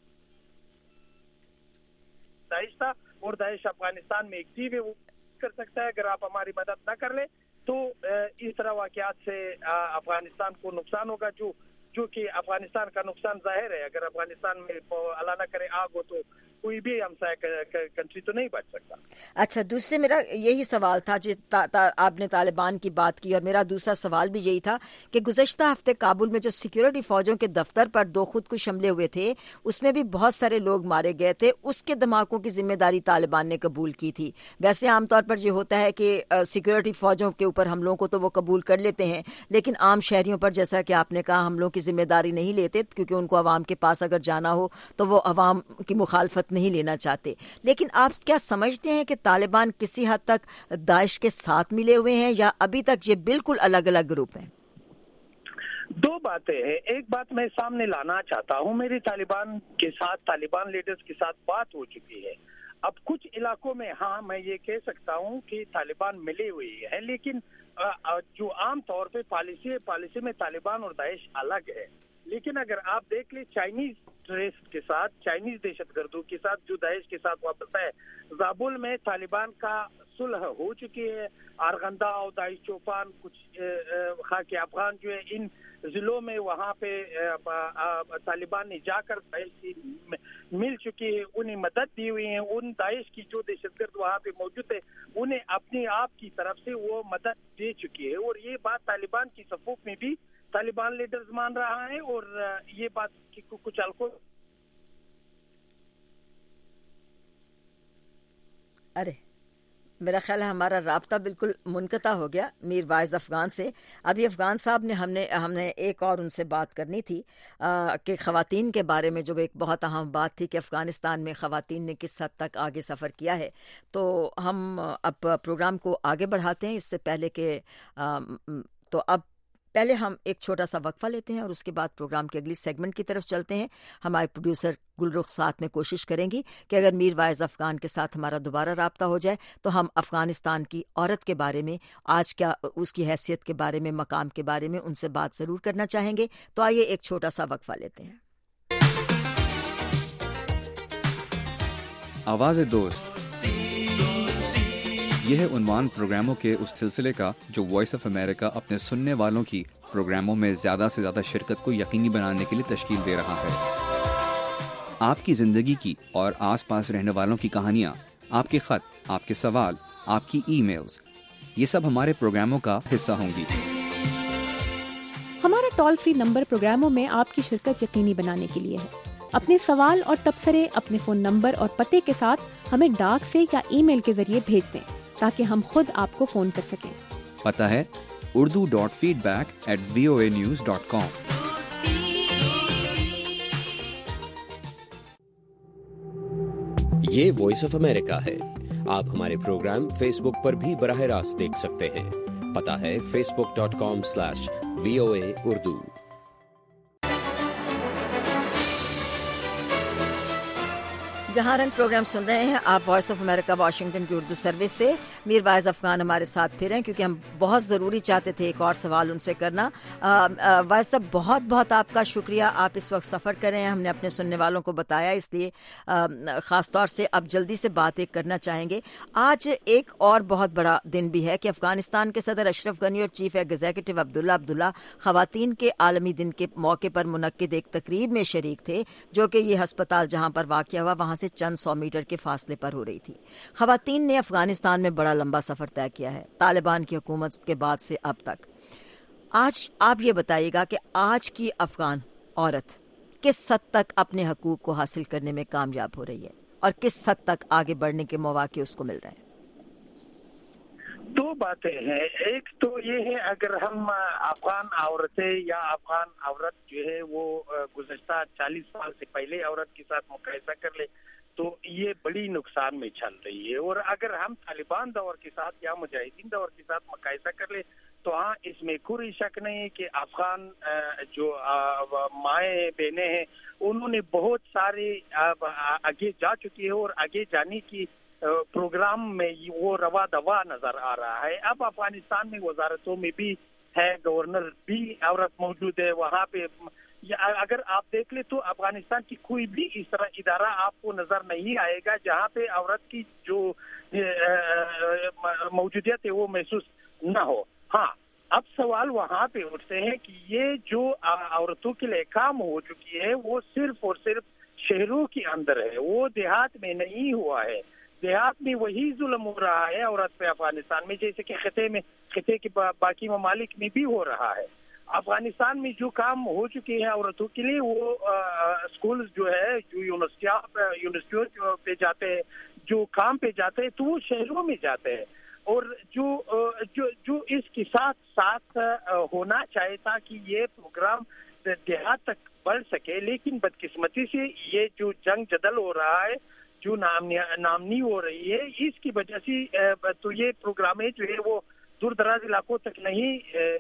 داعش تھا اور داعش افغانستان میں ایکٹیو ہے، وہ کر سکتا ہے. اگر آپ ہماری مدد نہ کر لیں تو اس طرح واقعات سے افغانستان کو نقصان ہوگا، جو جو کہ افغانستان کا نقصان ظاہر ہے. اگر افغانستان میں اللہ نہ کرے آگ ہو تو کوئی بھی ہمسایہ کنٹری تو نہیں بچ سکتا.
اچھا، دوسرے میرا یہی سوال تھا جی، تا, تا, آپ نے طالبان کی بات کی اور میرا دوسرا سوال بھی یہی تھا کہ گزشتہ ہفتے کابل میں جو سیکیورٹی فوجوں کے دفتر پر دو خودکش حملے ہوئے تھے اس میں بھی بہت سارے لوگ مارے گئے تھے، اس کے دھماکوں کی ذمہ داری طالبان نے قبول کی تھی. ویسے عام طور پر یہ ہوتا ہے کہ سیکیورٹی فوجوں کے اوپر حملوں کو تو وہ قبول کر لیتے ہیں، لیکن عام شہریوں پر جیسا کہ آپ نے کہا حملوں کی ذمہ داری نہیں لیتے، کیونکہ ان کو عوام کے پاس اگر جانا ہو تو وہ عوام کی مخالفت نہیں لینا چاہتے. لیکن آپ کیا سمجھتے ہیں کہ طالبان کسی حد تک داعش کے ساتھ ملے ہوئے ہیں یا ابھی تک یہ بالکل الگ الگ گروپ ہیں؟
دو باتیں ہیں. ایک بات میں سامنے لانا چاہتا ہوں، میری طالبان کے ساتھ طالبان لیڈرز کے ساتھ بات ہو چکی ہے. اب کچھ علاقوں میں ہاں میں یہ کہہ سکتا ہوں کہ طالبان ملے ہوئی ہے، لیکن جو عام طور پہ پالیسی پالیسی میں طالبان اور داعش الگ ہے. لیکن اگر آپ دیکھ لیں چائنیز ٹیررسٹ کے ساتھ، چائنیز دہشت گردوں کے ساتھ جو داعش کے ساتھ واپس ہے، زابل میں طالبان کا صلح ہو چکی ہے. آرغندہ اور داعش چوپان کچھ خاک افغان جو ہے ان ضلعوں میں وہاں پہ طالبان نے جا کر داعش سے مل چکی ہے، انہیں مدد دی ہوئی ہے. ان داعش کی جو دہشت گرد وہاں پہ موجود ہے انہیں اپنے آپ کی طرف سے وہ مدد دے چکی ہے، اور یہ بات طالبان کی صفوف میں بھی طالبان لیڈرز مان رہا ہے. اور یہ بات کچھ الکو
ارے میرا خیال ہے ہمارا رابطہ بالکل منقطع ہو گیا میر واعظ افغان سے. ابھی افغان صاحب نے ہم نے ہم نے ایک اور ان سے بات کرنی تھی کہ خواتین کے بارے میں جو ایک بہت اہم بات تھی کہ افغانستان میں خواتین نے کس حد تک آگے سفر کیا ہے. تو ہم اب پروگرام کو آگے بڑھاتے ہیں. اس سے پہلے کہ تو اب پہلے ہم ایک چھوٹا سا وقفہ لیتے ہیں اور اس کے بعد پروگرام کے اگلی سیگمنٹ کی طرف چلتے ہیں. ہمارے پروڈیوسر گلرخ ساتھ میں کوشش کریں گی کہ اگر میر واعظ افغان کے ساتھ ہمارا دوبارہ رابطہ ہو جائے تو ہم افغانستان کی عورت کے بارے میں آج کیا اس کی حیثیت کے بارے میں مقام کے بارے میں ان سے بات ضرور کرنا چاہیں گے. تو آئیے ایک چھوٹا سا وقفہ لیتے ہیں.
آواز دوست یہ ہے عنوان پروگراموں کے اس سلسلے کا جو وائس آف امریکہ اپنے سننے والوں کی پروگراموں میں زیادہ سے زیادہ شرکت کو یقینی بنانے کے لیے تشکیل دے رہا ہے. آپ کی زندگی کی اور آس پاس رہنے والوں کی کہانیاں، آپ کے خط، آپ کے سوال، آپ کی ای میلز، یہ سب ہمارے پروگراموں کا حصہ ہوں گی.
ہمارا ٹول فری نمبر پروگراموں میں آپ کی شرکت یقینی بنانے کے لیے ہے. اپنے سوال اور تبصرے اپنے فون نمبر اور پتے کے ساتھ ہمیں ڈاک سے یا ای میل کے ذریعے بھیج دیں تاکہ ہم خود آپ کو فون کر سکیں.
پتہ ہے Urdu dot feedback at V O A news dot com.
یہ وائس آف امریکہ ہے. آپ ہمارے پروگرام فیس بک پر بھی براہ راست دیکھ سکتے ہیں. پتہ ہے Facebook dot com slash V O A Urdu.
جہاں رنگ پروگرام سن رہے ہیں آپ وائس آف امریکہ واشنگٹن کی اردو سروس سے. میر واعظ افغان ہمارے ساتھ پھر ہیں کیونکہ ہم بہت ضروری چاہتے تھے ایک اور سوال ان سے کرنا. واعظ صاحب بہت بہت آپ کا شکریہ. آپ اس وقت سفر کر رہے ہیں، ہم نے اپنے سننے والوں کو بتایا، اس لیے خاص طور سے اب جلدی سے بات ایک کرنا چاہیں گے. آج ایک اور بہت بڑا دن بھی ہے کہ افغانستان کے صدر اشرف غنی اور چیف ایگزیکٹو عبداللہ عبداللہ خواتین کے عالمی دن کے موقع پر منعقد ایک تقریب میں شریک تھے جو کہ یہ ہسپتال جہاں پر واقع ہوا وہاں سے چند سو میٹر کے فاصلے پر ہو رہی تھی. خواتین نے افغانستان میں بڑا لمبا سفر طے کیا ہے طالبان کی حکومت کے بعد سے اب تک. آج آپ یہ بتائیے گا کہ آج کی افغان عورت کس حد تک اپنے حقوق کو حاصل کرنے میں کامیاب ہو رہی ہے اور کس حد تک آگے بڑھنے کے مواقع اس کو مل رہے ہیں.
دو باتیں ہیں. ایک تو یہ ہے اگر ہم افغان عورتیں یا افغان عورت جو ہے وہ گزشتہ چالیس سال سے پہلے عورت کے ساتھ مقایسہ کر لے تو یہ بڑی نقصان میں چل رہی ہے. اور اگر ہم طالبان دور کے ساتھ یا مجاہدین دور کے ساتھ مقایسہ کر لیں تو ہاں اس میں کوئی شک نہیں ہے کہ افغان جو مائیں بہنیں ہیں انہوں نے بہت سارے آگے جا چکی ہے اور آگے جانے کی پروگرام میں وہ روا دوا نظر آ رہا ہے. اب افغانستان میں وزارتوں میں بھی ہے، گورنر بھی عورت موجود ہے وہاں پہ. اگر آپ دیکھ لیں تو افغانستان کی کوئی بھی اس طرح ادارہ آپ کو نظر نہیں آئے گا جہاں پہ عورت کی جو موجودیت ہے وہ محسوس نہ ہو. ہاں اب سوال وہاں پہ اٹھتے ہیں کہ یہ جو عورتوں کے لیے کام ہو چکی ہے وہ صرف اور صرف شہروں کے اندر ہے، وہ دیہات میں نہیں ہوا ہے. دیہات میں وہی ظلم ہو رہا ہے عورت پہ افغانستان میں جیسے کہ خطے میں خطے کے باقی ممالک میں بھی ہو رہا ہے. افغانستان میں جو کام ہو چکے ہیں عورتوں کے لیے وہ اسکول جو ہے جو یونیورسٹیوں پہ جاتے ہیں، جو کام پہ جاتے ہیں تو وہ شہروں میں جاتے ہیں. اور جو جو جو اس کے ساتھ ساتھ ہونا چاہیے تھا کہ یہ پروگرام دیہات تک بڑھ سکے، لیکن بدقسمتی سے یہ جو جنگ جدل ہو رہا ہے، جو نامنی ہو رہی ہے، اس کی وجہ سے تو یہ پروگرامیں جو ہے وہ دور دراز علاقوں تک نہیں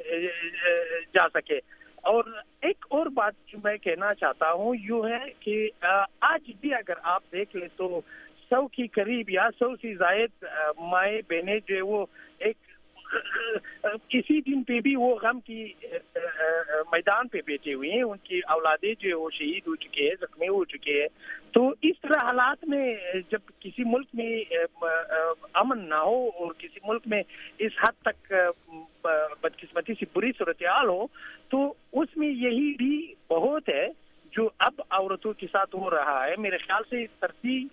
جا سکے. اور ایک اور بات جو میں کہنا چاہتا ہوں یوں ہے کہ آج بھی اگر آپ دیکھ لیں تو سو کی قریب یا سو سے زائد مائیں بہنیں جو ہے وہ ایک کسی دن پہ بھی وہ غم کی میدان پہ بیٹھے ہوئے ہیں. ان کی اولادیں جو ہے وہ شہید ہو چکے ہیں، زخمی ہو چکے ہیں. تو اس طرح حالات میں جب کسی ملک میں امن نہ ہو اور کسی ملک میں اس حد تک بدقسمتی سے بری صورتحال ہو تو اس میں یہی بھی بہت ہے جو اب عورتوں کے ساتھ ہو رہا ہے. میرے خیال سے ترتی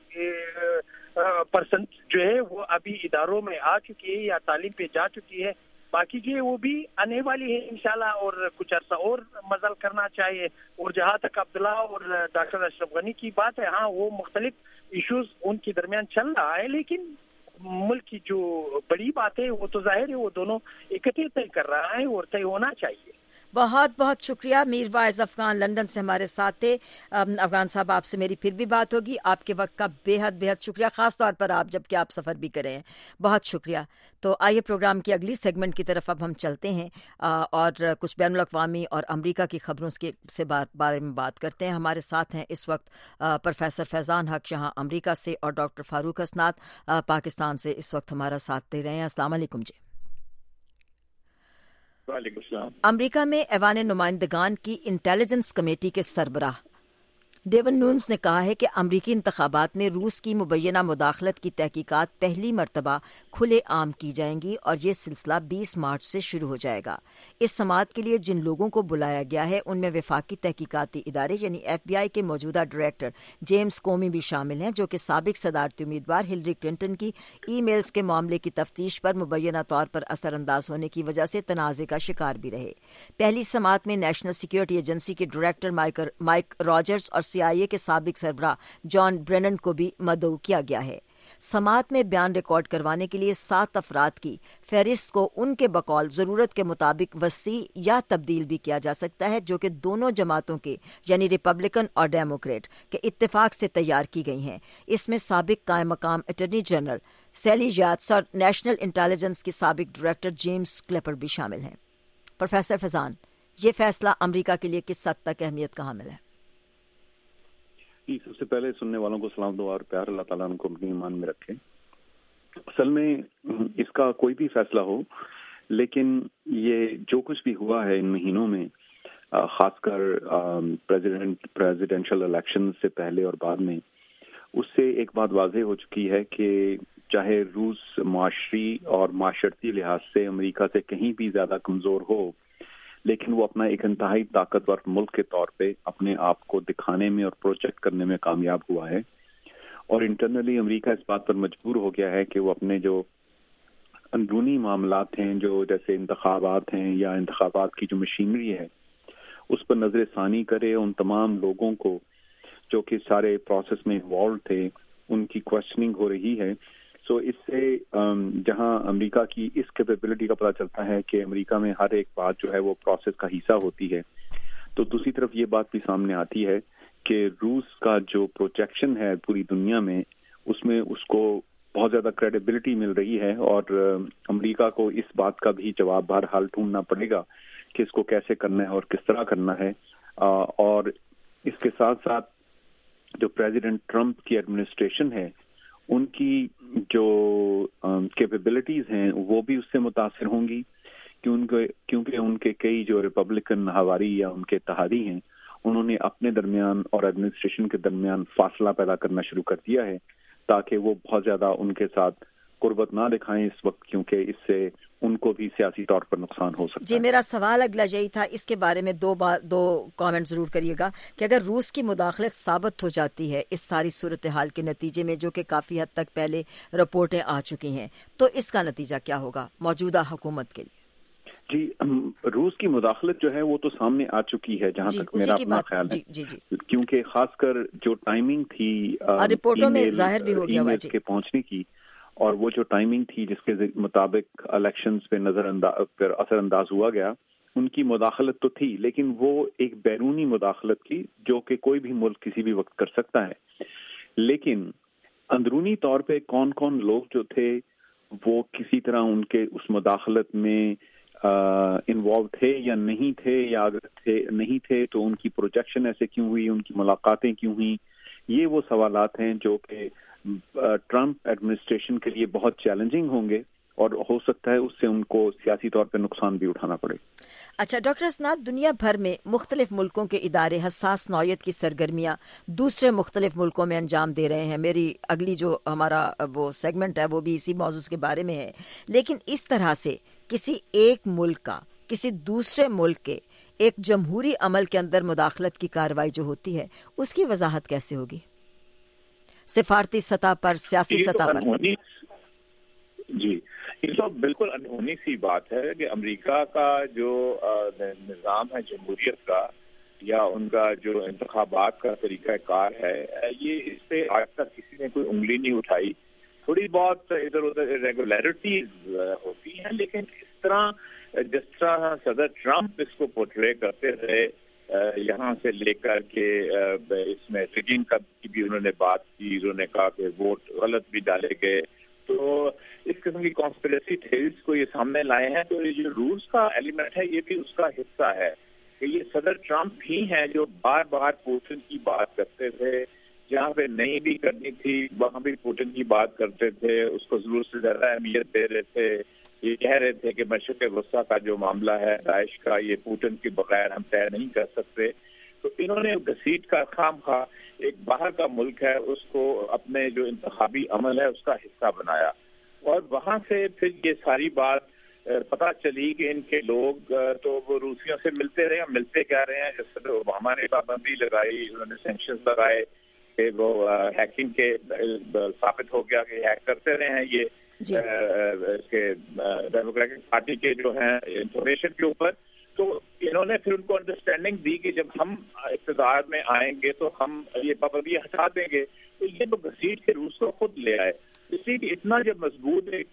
پرسنٹ جو ہے وہ ابھی اداروں میں آ چکی ہے یا تعلیم پہ جا چکی ہے، باقی جو ہے وہ بھی آنے والی ہے انشاءاللہ اور کچھ عرصہ اور مزل کرنا چاہیے. اور جہاں تک عبداللہ اور ڈاکٹر اشرف غنی کی بات ہے، ہاں وہ مختلف ایشوز ان کے درمیان چل رہا ہے، لیکن मुल्क की जो बड़ी बात है वो तो जाहिर है वो दोनों इकट्ठे तय कर रहा है और तय होना चाहिए।
बहुत बहुत शुक्रिया। मीर वाइज अफगान लंदन से हमारे साथ थे। अफगान साहब, आपसे मेरी फिर भी बात होगी। आपके वक्त का बेहद बेहद शुक्रिया, ख़ास तौर पर आप जबकि आप सफ़र भी कर रहे हैं, बहुत शुक्रिया। तो आइए प्रोग्राम की अगली सेगमेंट की तरफ अब हम चलते हैं और कुछ बैनुल अक़वामी और अमरीका की खबरों के से बारे में बात करते हैं। हमारे साथ हैं इस वक्त प्रोफेसर फैज़ान हक यहाँ अमरीका से और डॉक्टर फारूक हसनात पाकिस्तान से इस वक्त हमारा साथ दे रहे हैं। अस्सलाम वालेकुम जी। अमरीका में ऐवान नुमाइंदगान की इंटेलिजेंस कमेटी के सरबराह डेवन नून्स ने कहा है कि अमरीकी इंतखाबात में रूस की मुबैना मुदाखलत की तहकीकात पहली मरतबा खुले आम की जाएंगी और ये सिलसिला बीस मार्च से शुरू हो जाएगा। इस समाअत के लिए जिन लोगों को बुलाया गया है उनमें वफाकी तहकीकाती इदारे यानी एफ बी आई के मौजूदा डायरेक्टर जेम्स कोमी भी शामिल हैं, जो कि साबिक सदारती उम्मीदवार हिलरी क्लिंटन की ई मेल्स के मामले की तफ्तीश पर मुबैना तौर पर असरअंदाज होने की वजह से तनाज़े का शिकार भी रहे। पहली समाअत में नेशनल सिक्योरिटी एजेंसी के डायरेक्टर माइक रॉजर्स और सी आई ए के साबिक सरबराह जॉन ब्रेनन को भी मदऊ किया गया है। समाअत में बयान रिकॉर्ड करवाने के लिए सात अफराद की फहरिस्त को उनके बकौल जरूरत के मुताबिक वसी या तब्दील भी किया जा सकता है, जो कि दोनों जमातों के यानी रिपब्लिकन और डेमोक्रेट के इत्तेफाक से तैयार की गई हैं। इसमें साबिक कायम मकाम अटॉर्नी जनरल सैली याट्स और नेशनल इंटेलिजेंस के साबिक डायरेक्टर जेम्स क्लेपर भी शामिल हैं। प्रोफेसर फैज़ान, ये फैसला अमरीका के लिए किस हद तक अहमियत का हामिल है?
सबसे पहले सुनने वालों को सलाम दुआ और प्यार, अल्लाह ताला उनको अपनी ईमान में रखे। असल में इसका कोई भी फैसला हो, लेकिन ये जो कुछ भी हुआ है इन महीनों में, खासकर प्रेसिडेंट प्रेसिडेंशियल इलेक्शन से पहले और बाद में, उससे एक बात वाज़ेह हो चुकी है कि चाहे रूस माशरी और माशरती लिहाज से अमेरिका से कहीं भी ज़्यादा कमज़ोर हो, लेकिन वो अपना एक इंतहाई ताकतवर मुल्क के तौर पे अपने आप को दिखाने में और प्रोजेक्ट करने में कामयाब हुआ है। और इंटरनली अमेरिका इस बात पर मजबूर हो गया है कि वो अपने जो अंदरूनी मामलात हैं, जो जैसे इंतखाबात हैं या इंतखाबात की जो मशीनरी है, उस पर नजर सानी करे। उन तमाम लोगों को जो कि सारे प्रोसेस में इन्वॉल्व थे, उनकी क्वेश्चनिंग हो रही है। सो इससे जहां अमेरिका की इस कैपेबिलिटी का पता चलता है कि अमेरिका में हर एक बात जो है वो प्रोसेस का हिस्सा होती है, तो दूसरी तरफ ये बात भी सामने आती है कि रूस का जो प्रोजेक्शन है पूरी दुनिया में, उसमें उसको बहुत ज़्यादा क्रेडिबिलिटी मिल रही है। और अमेरिका को इस बात का भी जवाब बहरहाल ढूंढना पड़ेगा कि इसको कैसे करना है और किस तरह करना है। और इसके साथ साथ जो प्रेसिडेंट ट्रंप की एडमिनिस्ट्रेशन है, उनकी जो कैपेबिलिटीज uh, हैं वो भी उससे मुतासिर होंगी, क्योंकि क्योंकि उनके कई जो रिपब्लिकन हवारी या उनके इत्तेहादी हैं, उन्होंने अपने दरमियान और एडमिनिस्ट्रेशन के दरमियान फासला पैदा करना शुरू कर दिया है, ताकि वो बहुत ज़्यादा उनके साथ कुर्बत ना दिखाएं इस वक्त, क्योंकि इससे उनको भी सियासी तौर पर नुकसान हो सकता है।
जी, मेरा सवाल अगला यही था। इसके बारे में दो बार दो कमेंट जरूर करिएगा कि अगर रूस की मुदाखलत साबित हो जाती है इस सारी सूरत हाल के नतीजे में, जो कि काफ़ी हद तक पहले रिपोर्टें आ चुकी हैं, तो इसका नतीजा क्या होगा मौजूदा हुकूमत के लिए?
जी, रूस की मुदाखलत जो है वो तो सामने आ चुकी है, जहाँ तक मेरा अपना ख्याल है। जी, जी, जी। क्योंकि खासकर जो टाइमिंग थी
रिपोर्टों में जाहिर भी हो गया
के पहुंचने की, और वो जो टाइमिंग थी जिसके मुताबिक इलेक्शंस पे नजरअंदाज पर असरअंदाज हुआ गया, उनकी मुदाखलत तो थी, लेकिन वो एक बैरूनी मुदाखलत थी जो कि कोई भी मुल्क किसी भी वक्त कर सकता है। लेकिन अंदरूनी तौर पे कौन कौन लोग जो थे वो किसी तरह उनके उस मुदाखलत में इन्वॉल्व थे या नहीं थे, या अगर थे नहीं थे तो उनकी प्रोजेक्शन ऐसे क्यों हुई, उनकी मुलाकातें क्यों हुई, ये वो सवालात हैं जो कि ट्रंप एडमिनिस्ट्रेशन के लिए बहुत चैलेंजिंग होंगे और हो सकता है उससे उनको सियासी तौर पर नुकसान भी उठाना पड़े।
अच्छा डॉक्टर हसनात, दुनिया भर में मुख्तलिफ मुल्कों के इदारे हसास नौयत की सरगर्मियाँ दूसरे मुख्तलिफ मुल्कों में अंजाम दे रहे हैं। मेरी अगली जो हमारा वो सेगमेंट है वो भी इसी मौजूद के बारे में है। लेकिन इस तरह से किसी एक मुल्क का किसी दूसरे मुल्क के एक जमहूरी अमल के अंदर मुदाखलत की कार्रवाई जो होती है, उसकी वजाहत कैसे होगी सिफारती सतह पर, सियासी सतह पर?
जी, ये तो बिल्कुल अनहोनी सी बात है कि अमेरिका का जो निज़ाम है जमहूरियत का, या उनका जो इंतखाबात का तरीक़ाकार है, ये इस पे आज तक किसी ने कोई उंगली नहीं उठाई। تھوڑی بہت ادھر ادھر ریگولیرٹیز ہوتی ہیں، لیکن اس طرح جس طرح صدر ٹرمپ اس کو پورٹرے کرتے رہے یہاں سے لے کر کے اس میں ریگنگ کا بھی انہوں نے بات کی، انہوں نے کہا کہ ووٹ غلط بھی ڈالے گئے، تو اس قسم کی کانسپریسی تھیوریز کو یہ سامنے لائے ہیں. تو یہ جو روس کا ایلیمنٹ ہے یہ بھی اس کا حصہ ہے کہ یہ صدر ٹرمپ ہی ہیں جو بار بار پوٹن کی بات کرتے تھے، جہاں پہ نہیں بھی کرنی تھی وہاں بھی پوٹن کی بات کرتے تھے، اس کو ضرور سے زیادہ اہمیت دے رہے تھے. یہ کہہ رہے تھے کہ مشرق وسطیٰ کا جو معاملہ ہے داعش کا، یہ پوٹن کے بغیر ہم طے نہیں کر سکتے. تو انہوں نے گھسیٹ کا خام خواہ ایک باہر کا ملک ہے اس کو اپنے جو انتخابی عمل ہے اس کا حصہ بنایا، اور وہاں سے پھر یہ ساری بات پتہ چلی کہ ان کے لوگ تو وہ روسیوں سے ملتے رہے ہیں، ملتے کیا رہے ہیں. جس طرح اوباما نے پابندی لگائی، انہوں نے سینکشنز لگائے کہ وہ ہیکنگ کے ثابت ہو گیا کہ ہیک کرتے رہے ہیں یہ ڈیموکریٹک پارٹی کے جو ہیں انفارمیشن کے اوپر. تو انہوں نے پھر ان کو انڈرسٹینڈنگ دی کہ جب ہم اقتدار میں آئیں گے تو ہم یہ پابندیاں ہٹا دیں گے. تو یہ تو گھسیٹ کے روس کو خود لے آئے، اس لیے کہ اتنا جب مضبوط ایک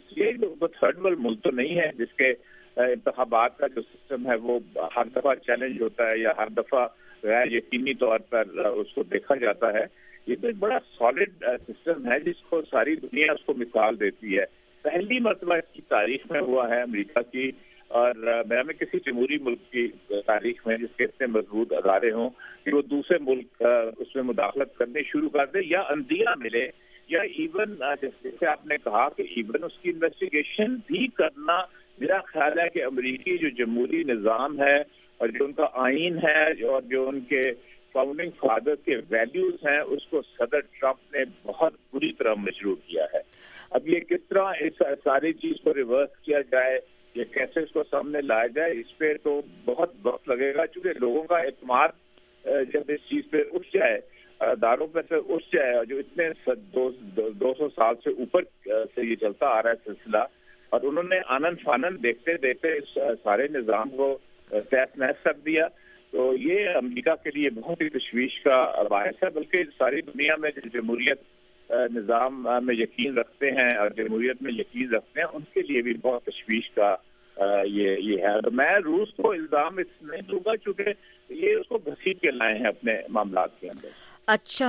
تھرڈ ورلڈ ملک تو نہیں ہے جس کے انتخابات کا جو سسٹم ہے وہ ہر دفعہ چیلنج ہوتا ہے یا ہر دفعہ غیر یقینی طور پر اس کو دیکھا جاتا ہے. یہ تو ایک بڑا سالڈ سسٹم ہے جس کو ساری دنیا اس کو مثال دیتی ہے. پہلی مرتبہ اس کی تاریخ میں ہوا ہے امریکہ کی اور میں میں کسی جمہوری ملک کی تاریخ میں جس کے اتنے مضبوط ادارے ہوں کہ وہ دوسرے ملک اس میں مداخلت کرنے شروع کر دے یا اندیہ ملے، یا ایون جیسے آپ نے کہا کہ ایون اس کی انویسٹیگیشن بھی کرنا. میرا خیال ہے کہ امریکی جو جمہوری نظام ہے اور جو ان کا آئین ہے اور جو ان کے فاؤنڈنگ فادر کے ویلیوز ہیں اس کو صدر ٹرمپ نے بہت بری طرح مجروح کیا ہے. اب یہ کس طرح اس ساری چیز کو ریورس کیا جائے، یہ کیسے اس کو سامنے لایا جائے، اس پہ تو بہت وقت لگے گا، چونکہ لوگوں کا اعتماد جب اس چیز پہ اٹھ جائے، اداروں پہ سے اٹھ جائے، اور جو اتنے دو, دو سو سال سے اوپر سے یہ چلتا آ رہا ہے سلسلہ، اور انہوں نے آنن فانن دیکھتے دیکھتے اس سارے نظام کو تحس نحس کر دیا. تو یہ امریکہ کے لیے بہت ہی تشویش کا باعث ہے، بلکہ ساری دنیا میں جو جمہوریت نظام میں یقین رکھتے ہیں اور جمہوریت میں یقین رکھتے ہیں ان کے لیے بھی بہت تشویش کا یہ یہ ہے. میں روس کو الزام اس نہیں دوں گا چونکہ یہ اس کو گھسیٹ کے لائے ہیں اپنے معاملات کے اندر.
اچھا،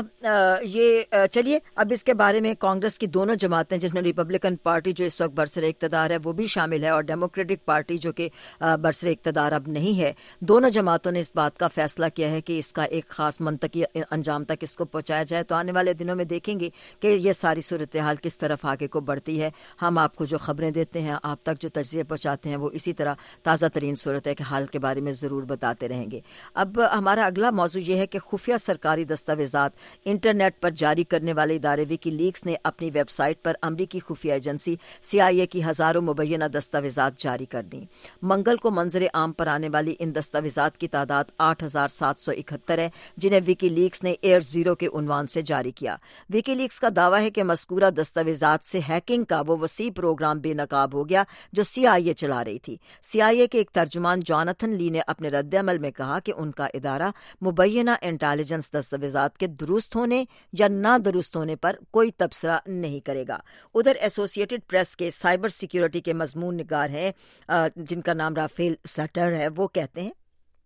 یہ چلیے اب اس کے بارے میں کانگریس کی دونوں جماعتیں جس میں ریپبلکن پارٹی جو اس وقت برسر اقتدار ہے وہ بھی شامل ہے اور ڈیموکریٹک پارٹی جو کہ برسر اقتدار اب نہیں ہے، دونوں جماعتوں نے اس بات کا فیصلہ کیا ہے کہ اس کا ایک خاص منطقی انجام تک اس کو پہنچایا جائے. تو آنے والے دنوں میں دیکھیں گے کہ یہ ساری صورتحال کس طرف آگے کو بڑھتی ہے. ہم آپ کو جو خبریں دیتے ہیں، آپ تک جو تجزیے پہنچاتے ہیں، وہ اسی طرح تازہ ترین صورت حال کے بارے میں ضرور بتاتے رہیں گے. اب ہمارا اگلا موضوع یہ ہے کہ خفیہ سرکاری دستاویز انٹرنیٹ پر جاری کرنے والے ادارے وکی لیکس نے اپنی ویب سائٹ پر امریکی خفیہ ایجنسی سی آئی اے کی ہزاروں مبینہ دستاویزات جاری کر دیں. منگل کو منظر عام پر آنے والی ان دستاویزات کی تعداد آٹھ ہزار سات سو اکہتر ہے جنہیں وکی لیکس نے ایئر زیرو کے عنوان سے جاری کیا. وکی لیکس کا دعویٰ ہے کہ مذکورہ دستاویزات سے ہیکنگ کا وہ وسیع پروگرام بے نقاب ہو گیا جو سی آئی اے چلا رہی تھی. سی آئی اے کے ایک ترجمان جوناتھن لی نے اپنے رد عمل میں کہا کہ ان کا ادارہ مبینہ انٹیلیجنس دستاویزات کے درست ہونے یا نہ درست ہونے پر کوئی تبصرہ نہیں کرے گا. ادھر ایسوسیٹڈ پریس کے سائبر سیکیورٹی کے مضمون نگار ہیں جن کا نام رافیل سٹر ہے، وہ کہتے ہیں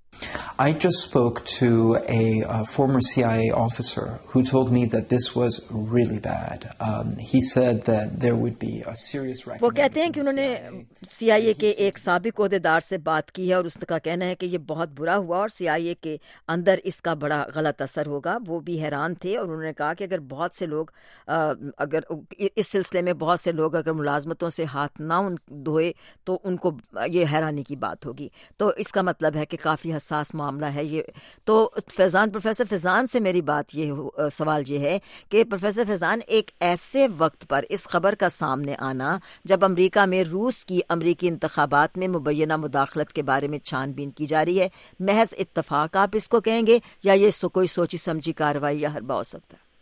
I just spoke to a uh, former C I A officer who told me that this was really bad. Um, he said that there would be a serious recommendation.
وہ کہتے ہیں کہ انہوں نے سی آئی اے کے ایک سابق عہدیدار سے بات کی ہے اور اس کا کہنا ہے کہ یہ بہت برا ہوا اور سی آئی اے کے اندر اس کا بڑا غلط اثر ہوگا. وہ بھی حیران تھے اور انہوں نے کہا کہ اگر بہت سے لوگ اگر اس سلسلے میں بہت سے لوگ اگر ملازمتوں سے ہاتھ نہ دھوئے تو ان کو یہ حیرانی کی بات ہوگی. تو اس کا مطلب ہے کہ کافی حساس معاملہ ہے یہ. تو فیضان، پروفیسر فیضان سے میری بات یہ سوال یہ ہے کہ پروفیسر فیضان، ایک ایسے وقت پر اس خبر کا سامنے آنا جب امریکہ میں روس کی امریکی انتخابات میں مبینہ مداخلت کے بارے میں چھان بین کی جا رہی ہے، محض اتفاق آپ اس کو کہیں گے یا یہ کوئی سوچی سمجھی کارروائی یا حربہ ہو سکتا ہے؟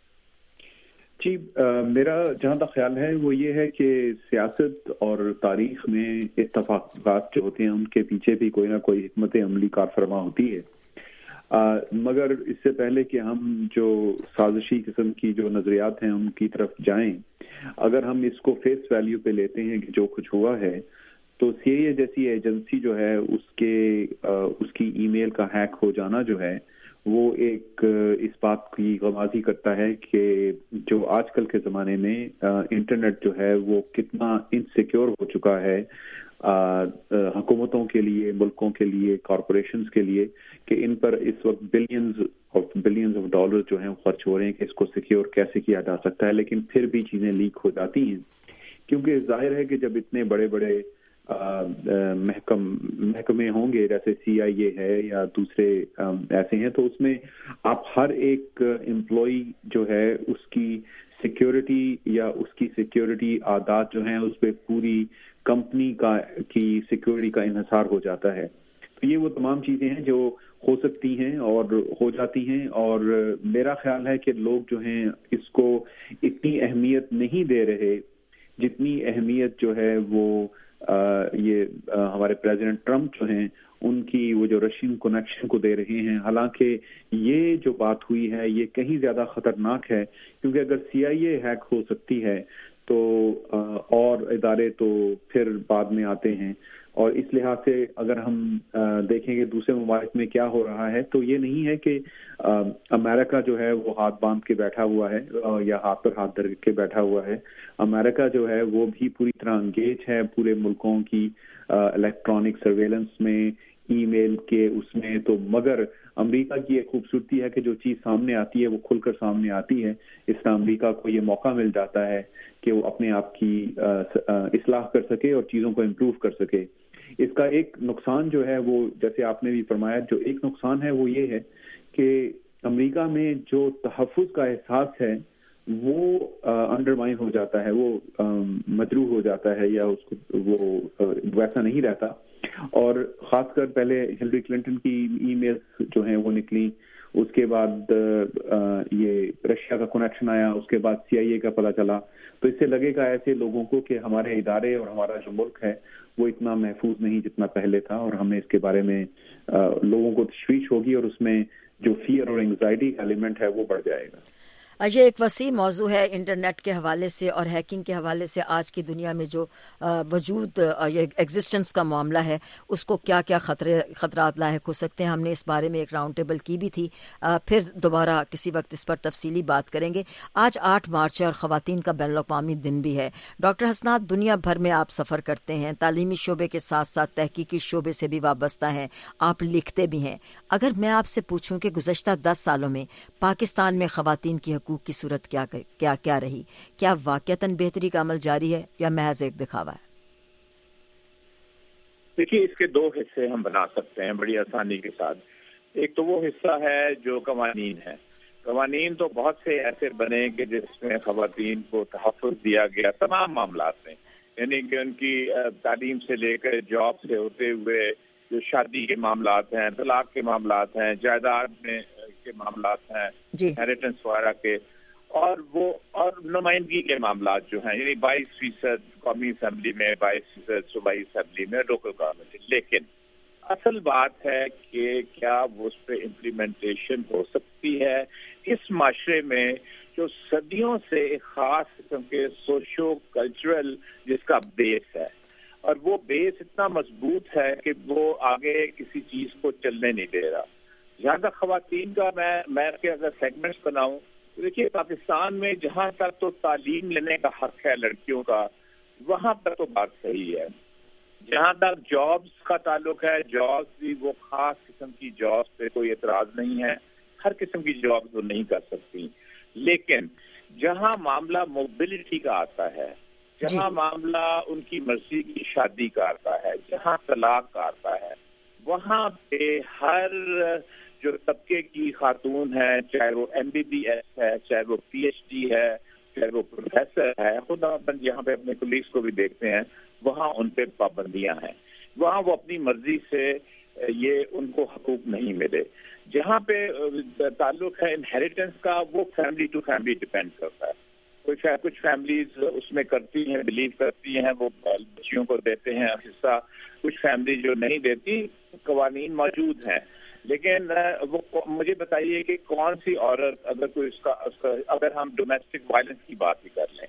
جی، میرا جہاں تک خیال ہے وہ یہ ہے کہ سیاست اور تاریخ میں اتفاقات جو ہوتے ہیں ان کے پیچھے بھی کوئی نہ کوئی حکمت عملی کار فرما ہوتی ہے. مگر اس سے پہلے کہ ہم جو سازشی قسم کی جو نظریات ہیں ان کی طرف جائیں، اگر ہم اس کو فیس ویلیو پہ لیتے ہیں کہ جو کچھ ہوا ہے تو سی آئی اے جیسی ایجنسی جو ہے اس کے اس کی ای میل کا ہیک ہو جانا جو ہے وہ ایک اس بات کی گواہی کرتا ہے کہ جو آج کل کے زمانے میں انٹرنیٹ جو ہے وہ کتنا انسیکیور ہو چکا ہے حکومتوں کے لیے, ملکوں کے لیے, کارپوریشنز کے لیے, کہ ان پر اس وقت billions of billions of dollar جو ہیں خرچ ہو رہے ہیں کہ اس کو سیکیور کیسے کیا جا سکتا ہے. لیکن پھر بھی چیزیں لیک ہو جاتی ہیں کیونکہ ظاہر ہے کہ جب اتنے بڑے بڑے محکم محکمے ہوں گے جیسے سی آئی اے ہے یا دوسرے ایسے ہیں تو اس میں آپ ہر ایک امپلائی جو ہے اس کی سیکیورٹی یا اس کی سیکیورٹی عادات جو ہیں اس پہ پوری کمپنی کا کی سیکیورٹی کا انحصار ہو جاتا ہے. تو یہ وہ تمام چیزیں ہیں جو ہو سکتی ہیں اور ہو جاتی ہیں, اور میرا خیال ہے کہ لوگ جو ہیں اس کو اتنی اہمیت نہیں دے رہے جتنی اہمیت جو ہے وہ آ, یہ آ, ہمارے پریزیڈنٹ ٹرمپ جو ہیں ان کی وہ جو رشین کنیکشن کو دے رہے ہیں. حالانکہ یہ جو بات ہوئی ہے یہ کہیں زیادہ خطرناک ہے کیونکہ اگر سی آئی اے ہیک ہو سکتی ہے تو آ, اور ادارے تو پھر بعد میں آتے ہیں. اور اس لحاظ سے اگر ہم دیکھیں کہ دوسرے ممالک میں کیا ہو رہا ہے تو یہ نہیں ہے کہ امریکہ جو ہے وہ ہاتھ باندھ کے بیٹھا ہوا ہے یا ہاتھ پر ہاتھ دھر کے بیٹھا ہوا ہے. امریکہ جو ہے وہ بھی پوری طرح انگیج ہے پورے ملکوں کی الیکٹرانک سرویلنس میں, ای میل کے اس میں. تو مگر امریکہ کی ایک خوبصورتی ہے کہ جو چیز سامنے آتی ہے وہ کھل کر سامنے آتی ہے. اس طرح امریکہ کو یہ موقع مل جاتا ہے کہ وہ اپنے آپ کی اصلاح کر سکے اور چیزوں کو امپروو کر سکے. اس کا ایک نقصان جو ہے وہ جیسے آپ نے بھی فرمایا, جو ایک نقصان ہے وہ یہ ہے کہ امریکہ میں جو تحفظ کا احساس ہے وہ انڈرمائن ہو جاتا ہے, وہ مجروح ہو جاتا ہے یا اس کو وہ ویسا نہیں رہتا. اور خاص کر پہلے ہلری کلنٹن کی ای میل جو ہیں وہ نکلی, اس کے بعد یہ رشیا کا کنیکشن آیا, اس کے بعد سی آئی اے کا پتہ چلا. تو اس سے لگے گا ایسے لوگوں کو کہ ہمارے ادارے اور ہمارا جو ملک ہے وہ اتنا محفوظ نہیں جتنا پہلے تھا, اور ہمیں اس کے بارے میں لوگوں کو تشویش ہوگی اور اس میں جو فیئر اور انگزائٹی کا ایلیمنٹ ہے وہ بڑھ جائے گا.
یہ ایک وسیع موضوع ہے انٹرنیٹ کے حوالے سے اور ہیکنگ کے حوالے سے. آج کی دنیا میں جو وجود یہ ایگزسٹنس کا معاملہ ہے اس کو کیا کیا خطرے خطرات لاحق ہو سکتے ہیں, ہم نے اس بارے میں ایک راؤنڈ ٹیبل کی بھی تھی. پھر دوبارہ کسی وقت اس پر تفصیلی بات کریں گے. آج آٹھ مارچ ہے اور خواتین کا بین الاقوامی دن بھی ہے. ڈاکٹر حسنات, دنیا بھر میں آپ سفر کرتے ہیں, تعلیمی شعبے کے ساتھ ساتھ تحقیقی شعبے سے بھی وابستہ ہیں, آپ لکھتے بھی ہیں. اگر میں آپ سے پوچھوں کہ گزشتہ دس سالوں میں پاکستان میں خواتین کی حقوق کی صورت کیا کیا کیا رہی, کیا واقعتاً بہتری کا عمل جاری ہے یا محض ایک دکھاوا ہے؟
دیکھیے, اس کے دو حصے ہم بنا سکتے ہیں بڑی آسانی کے ساتھ. ایک تو وہ حصہ ہے جو قوانین ہے. قوانین تو بہت سے ایسے بنے کہ جس میں خواتین کو تحفظ دیا گیا تمام معاملات میں, یعنی کہ ان کی تعلیم سے لے کر جاب سے ہوتے ہوئے جو شادی کے معاملات ہیں, طلاق کے معاملات ہیں, جائیداد میں کے معاملات ہیں, انہیریٹنس وغیرہ کے, اور وہ اور نمائندگی کے معاملات جو ہیں, یعنی بائیس فیصد قومی اسمبلی میں, بائیس فیصد صوبائی اسمبلی میں, لوکل گورنمنٹ. لیکن اصل بات ہے کہ کیا وہ اس پہ امپلیمنٹیشن ہو سکتی ہے اس معاشرے میں جو صدیوں سے ایک خاص قسم کے سوشو کلچرل جس کا بیس ہے, اور وہ بیس اتنا مضبوط ہے کہ وہ آگے کسی چیز کو چلنے نہیں دے رہا. جہاں تک خواتین کا میں میں کہ اگر سیگمنٹس بناؤں, دیکھیے پاکستان میں جہاں تک تو تعلیم لینے کا حق ہے لڑکیوں کا, وہاں تک تو بات صحیح ہے. جہاں تک جابس کا تعلق ہے, جابس بھی وہ خاص قسم کی جابس پہ کوئی اعتراض نہیں ہے, ہر قسم کی جابس وہ نہیں کر سکتی. لیکن جہاں معاملہ موبلٹی کا آتا ہے, جہاں معاملہ ان کی مرضی کی شادی کا آتا ہے, جہاں طلاق کا آتا ہے, وہاں پہ ہر جو طبقے کی خاتون ہے, چاہے وہ ایم بی بی ایس ہے, چاہے وہ پی ایچ ڈی ہے, چاہے وہ پروفیسر ہے, خود اپن یہاں پہ اپنے کولیگس کو بھی دیکھتے ہیں, وہاں ان پہ پابندیاں ہیں. وہاں وہ اپنی مرضی سے یہ ان کو حقوق نہیں ملے. جہاں پہ تعلق ہے انہیریٹنس کا, وہ فیملی ٹو فیملی ڈپینڈ کرتا ہے. کچھ کچھ فیملیز اس میں کرتی ہیں, بلیو کرتی ہیں, وہ بچیوں کو دیتے ہیں حصہ. کچھ فیملی جو نہیں دیتی, قوانین موجود ہیں. لیکن وہ مجھے بتائیے کہ کون سی عورت, اگر کوئی اس کا, اس کا اگر ہم ڈومیسٹک وائلنس کی بات ہی کر لیں,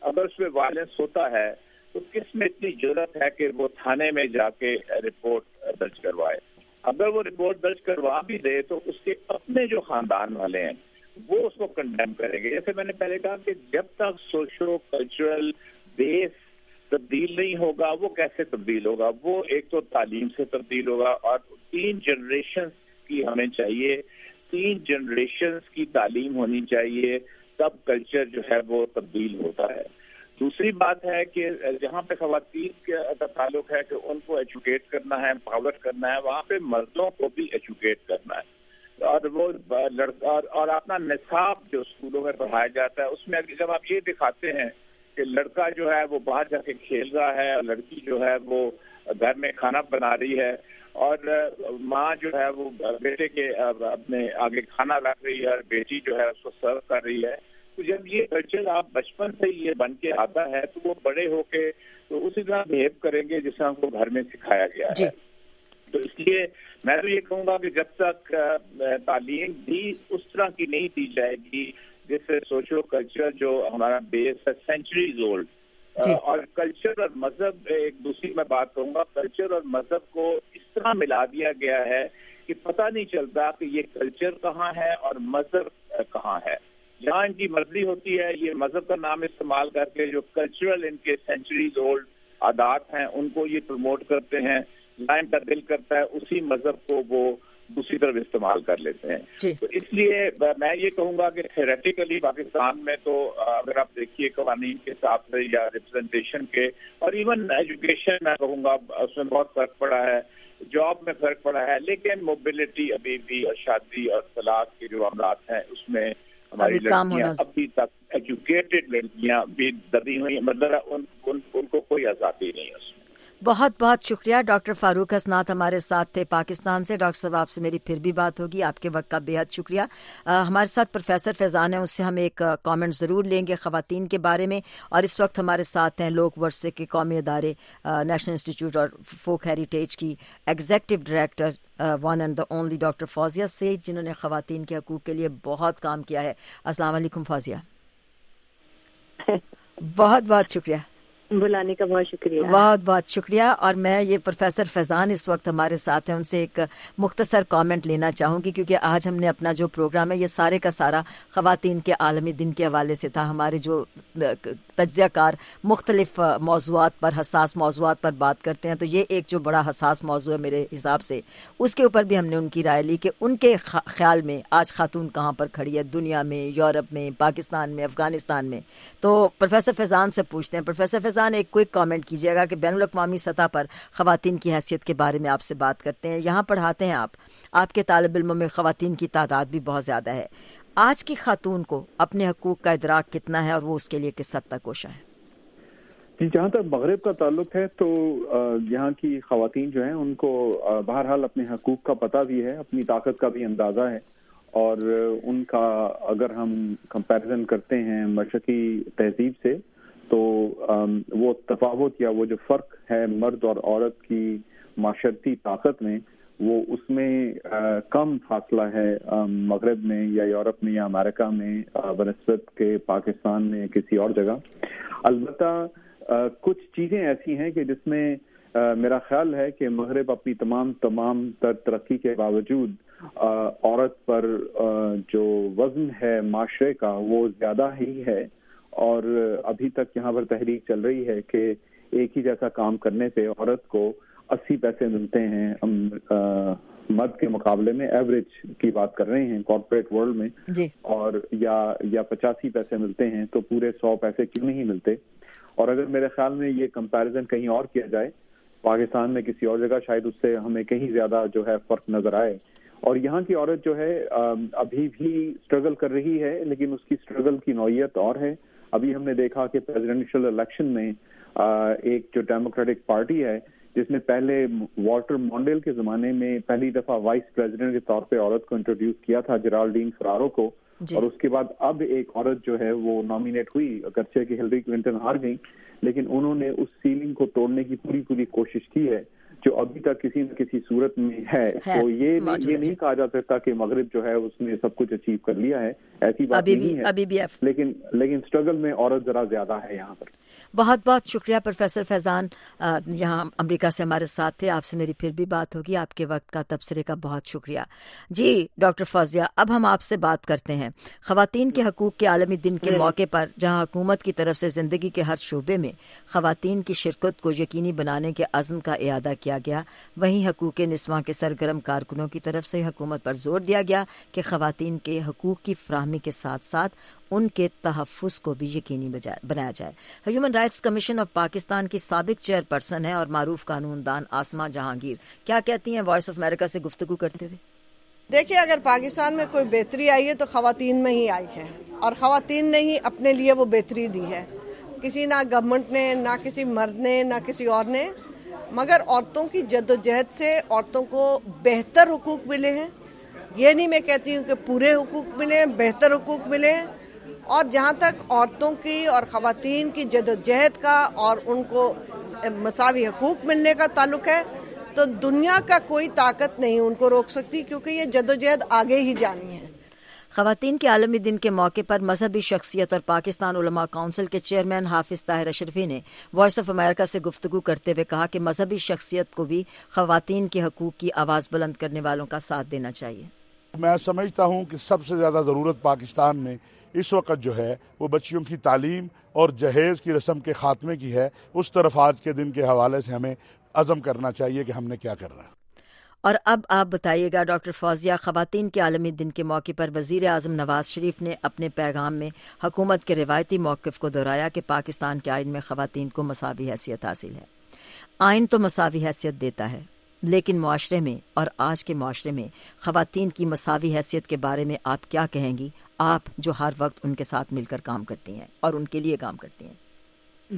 اگر اس میں وائلنس ہوتا ہے تو کس میں اتنی ضرورت ہے کہ وہ تھانے میں جا کے رپورٹ درج کروائے. اگر وہ رپورٹ درج کروا بھی دے تو اس کے اپنے جو خاندان والے ہیں وہ اس کو کنڈیم کریں گے. جیسے میں نے پہلے کہا کہ جب تک سوشو کلچرل بیس تبدیل نہیں ہوگا وہ کیسے تبدیل ہوگا؟ وہ ایک تو تعلیم سے تبدیل ہوگا, اور تین جنریشنز کی ہمیں چاہیے, تین جنریشنز کی تعلیم ہونی چاہیے, تب کلچر جو ہے وہ تبدیل ہوتا ہے. دوسری بات ہے کہ جہاں پہ خواتین کا تعلق ہے کہ ان کو ایجوکیٹ کرنا ہے, امپاور کرنا ہے, وہاں پہ مردوں کو بھی ایجوکیٹ کرنا ہے. اور وہ لڑکا اور اپنا نصاب جو اسکولوں میں پڑھایا جاتا ہے اس میں جب آپ یہ دکھاتے ہیں کہ لڑکا جو ہے وہ باہر جا کے کھیل رہا ہے اور لڑکی جو ہے وہ گھر میں کھانا بنا رہی ہے, اور ماں جو ہے وہ بیٹے کے اپنے آگے کھانا رکھ رہی ہے اور بیٹی جو ہے اس کو سرو کر رہی ہے, تو جب یہ کلچر آپ بچپن سے یہ بن کے آتا ہے تو وہ بڑے ہو کے تو اسی طرح بہیو کریں گے جس طرح کو گھر میں سکھایا گیا ہے. تو اس لیے میں تو یہ کہوں گا کہ جب تک تعلیم بھی اس طرح کی نہیں دی جائے گی جس سے سوشو کلچر جو ہمارا بیس ہے سینچریز اولڈ, اور کلچر اور مذہب, ایک دوسری میں بات کروں گا, کلچر اور مذہب کو اس طرح ملا دیا گیا ہے کہ پتہ نہیں چلتا کہ یہ کلچر کہاں ہے اور مذہب کہاں ہے. جہاں ان کی مرضی ہوتی ہے یہ مذہب کا نام استعمال کر کے جو کلچرل ان کے سینچریز اولڈ عادات ہیں ان کو یہ پروموٹ کرتے ہیں, جہاں ان کا دل کرتا ہے اسی مذہب کو وہ دوسری طرف استعمال کر لیتے ہیں. تو اس لیے میں یہ کہوں گا کہ تھیوریٹیکلی پاکستان میں تو اگر آپ دیکھیے قوانین کے حساب سے یا ریپرزنٹیشن کے اور ایون ایجوکیشن میں کہوں گا اس میں بہت فرق پڑا ہے, جاب میں فرق پڑا ہے, لیکن موبلٹی ابھی بھی اور شادی اور طلاق کے جو معاملات ہیں اس میں ہماری لڑکیاں ابھی تک ایجوکیٹڈ لڑکیاں بھی دبی ہوئی, مطلب ان, ان, ان کو کوئی آزادی نہیں ہے اس میں.
بہت بہت شکریہ ڈاکٹر فاروق حسنات ہمارے ساتھ تھے پاکستان سے. ڈاکٹر صاحب آپ سے میری پھر بھی بات ہوگی, آپ کے وقت کا بے حد شکریہ. آ, ہمارے ساتھ پروفیسر فیضان ہیں, اس سے ہم ایک کامنٹ ضرور لیں گے خواتین کے بارے میں. اور اس وقت ہمارے ساتھ ہیں لوک ورثے کے قومی ادارے نیشنل انسٹیٹیوٹ اور فوک ہیریٹیج کی executive director one and the only doctor Fauzia Syed, جنہوں نے خواتین کے حقوق کے لیے بہت کام کیا ہے. السلام علیکم فوزیہ. بہت بہت شکریہ
بلانے کا, بہت شکریہ.
بہت بہت شکریہ. اور میں یہ پروفیسر فیضان اس وقت ہمارے ساتھ ہیں, ان سے ایک مختصر کامنٹ لینا چاہوں گی کیونکہ آج ہم نے اپنا جو پروگرام ہے یہ سارے کا سارا خواتین کے عالمی دن کے حوالے سے تھا. ہمارے جو تجزیہ کار مختلف موضوعات پر, حساس موضوعات پر بات کرتے ہیں, تو یہ ایک جو بڑا حساس موضوع ہے میرے حساب سے, اس کے اوپر بھی ہم نے ان کی رائے لی کہ ان کے خیال میں آج خاتون کہاں پر کھڑی ہے دنیا میں, یورپ میں, پاکستان میں, افغانستان میں. تو پروفیسر فیضان سے پوچھتے ہیں, پروفیسر فیضان ایک کوئک کامنٹ کیجیے گا کہ بین الاقوامی سطح پر خواتین کی حیثیت کے بارے میں آپ سے بات کرتے ہیں, یہاں پڑھاتے ہیں آپ, آپ کے طالب علموں میں خواتین کی تعداد بھی بہت زیادہ ہے. آج کی خاتون کو اپنے حقوق کا ادراک کتنا ہے اور وہ اس کے لیے کس حد تک کوشاں ہے؟
جی, جہاں تک مغرب کا تعلق ہے تو یہاں کی خواتین جو ہیں ان کو بہرحال اپنے حقوق کا پتہ بھی ہے, اپنی طاقت کا بھی اندازہ ہے, اور ان کا اگر ہم کمپیریزن کرتے ہیں مشرقی تہذیب سے تو وہ تفاوت یا وہ جو فرق ہے مرد اور عورت کی معاشرتی طاقت میں, وہ اس میں کم فاصلہ ہے مغرب میں یا یورپ میں یا امریکہ میں بنسبت کے پاکستان میں کسی اور جگہ. البتہ کچھ چیزیں ایسی ہیں کہ جس میں میرا خیال ہے کہ مغرب اپنی تمام تمام تر ترقی کے باوجود عورت پر جو وزن ہے معاشرے کا وہ زیادہ ہی ہے, اور ابھی تک یہاں پر تحریک چل رہی ہے کہ ایک ہی جیسا کام کرنے پہ عورت کو اسی پیسے ملتے ہیں مرد کے مقابلے میں, ایوریج کی بات کر رہے ہیں کارپوریٹ ورلڈ میں جی. اور یا یا پچاسی پیسے ملتے ہیں, تو پورے سو پیسے کیوں نہیں ملتے؟ اور اگر میرے خیال میں یہ کمپیریزن کہیں اور کیا جائے پاکستان میں کسی اور جگہ, شاید اس سے ہمیں کہیں زیادہ جو ہے فرق نظر آئے. اور یہاں کی عورت جو ہے ابھی بھی اسٹرگل کر رہی ہے, لیکن اس کی اسٹرگل کی نوعیت اور ہے. ابھی ہم نے دیکھا کہ پریزیڈنشل الیکشن میں ایک جو ڈیموکریٹک پارٹی ہے جس نے پہلے والٹر مونڈیل کے زمانے میں پہلی دفعہ وائس پریزیڈنٹ کے طور پہ عورت کو انٹروڈیوس کیا تھا, جرالڈین فرارو کو, جی. اور اس کے بعد اب ایک عورت جو ہے وہ نامینیٹ ہوئی, اگرچہ کہ ہلری کلنٹن ہار گئی, لیکن انہوں نے اس سیلنگ کو توڑنے کی پوری پوری کوشش کی ہے جو ابھی تک کسی نہ کسی صورت میں ہے. تو یہ یہ نہیں کہا جا سکتا کہ مغرب جو ہے اس نے سب کچھ اچیو کر لیا ہے, ایسی بات نہیں ہے, لیکن لیکن اسٹرگل میں عورت ذرا زیادہ ہے یہاں پر.
بہت بہت شکریہ پروفیسر فیضان, یہاں امریکہ سے ہمارے ساتھ تھے. آپ سے میری پھر بھی بات ہوگی. آپ کے وقت کا تبصرے کا بہت شکریہ. جی ڈاکٹر فوزیہ, اب ہم آپ سے بات کرتے ہیں خواتین کے حقوق کے عالمی دن کے موقع پر, جہاں حکومت کی طرف سے زندگی کے ہر شعبے میں خواتین کی شرکت کو یقینی بنانے کے عزم کا اعادہ کیا گیا, وہیں حقوق نسواں کے سرگرم کارکنوں کی طرف سے حکومت پر زور دیا گیا کہ خواتین کے حقوق کی فراہمی کے ساتھ ساتھ ان کے تحفظ کو بھی یقینی بنایا جائے. Human rights commission of Pakistan کی سابق چیئر پرسن ہے اور معروف قانون دان آسما جہانگیر, کیا کہتی ہیں وائس آف امریکہ سے گفتگو کرتے ہوئے؟
دیکھیے, اگر پاکستان میں کوئی بہتری آئی ہے تو خواتین میں ہی آئی ہے, اور خواتین نے ہی اپنے لیے وہ بہتری دی ہے. کسی نہ گورنمنٹ نے, نہ کسی مرد نے, نہ کسی اور نے, مگر عورتوں کی جدوجہد سے عورتوں کو بہتر حقوق ملے ہیں. یہ نہیں میں کہتی ہوں کہ پورے حقوق ملے, بہتر حقوق ملے. اور جہاں تک عورتوں کی اور خواتین کی جدوجہد کا اور ان کو مساوی حقوق ملنے کا تعلق ہے, تو دنیا کا کوئی طاقت نہیں ان کو روک سکتی, کیونکہ یہ جدوجہد آگے ہی جانی ہے.
خواتین کے عالمی دن کے موقع پر مذہبی شخصیت اور پاکستان علماء کونسل کے چیئرمین حافظ طاہر اشرفی نے وائس آف امریکہ سے گفتگو کرتے ہوئے کہا کہ مذہبی شخصیت کو بھی خواتین کے حقوق کی آواز بلند کرنے والوں کا ساتھ دینا چاہیے.
میں سمجھتا ہوں کہ سب سے زیادہ ضرورت پاکستان میں اس وقت جو ہے وہ بچیوں کی تعلیم اور جہیز کی رسم کے خاتمے کی ہے. اس طرف آج کے دن کے حوالے سے ہمیں عزم کرنا چاہیے کہ ہم نے کیا کرنا ہے.
اور اب آپ بتائیے گا ڈاکٹر فوزیہ, خواتین کے عالمی دن کے موقع پر وزیر اعظم نواز شریف نے اپنے پیغام میں حکومت کے روایتی موقف کو دہرایا کہ پاکستان کے آئین میں خواتین کو مساوی حیثیت حاصل ہے. آئین تو مساوی حیثیت دیتا ہے, لیکن معاشرے میں اور آج کے معاشرے میں خواتین کی مساوی حیثیت کے بارے میں آپ کیا کہیں گی, آپ جو ہر وقت ان کے ساتھ مل کر کام کرتی ہیں اور ان کے لیے کام کرتی ہیں؟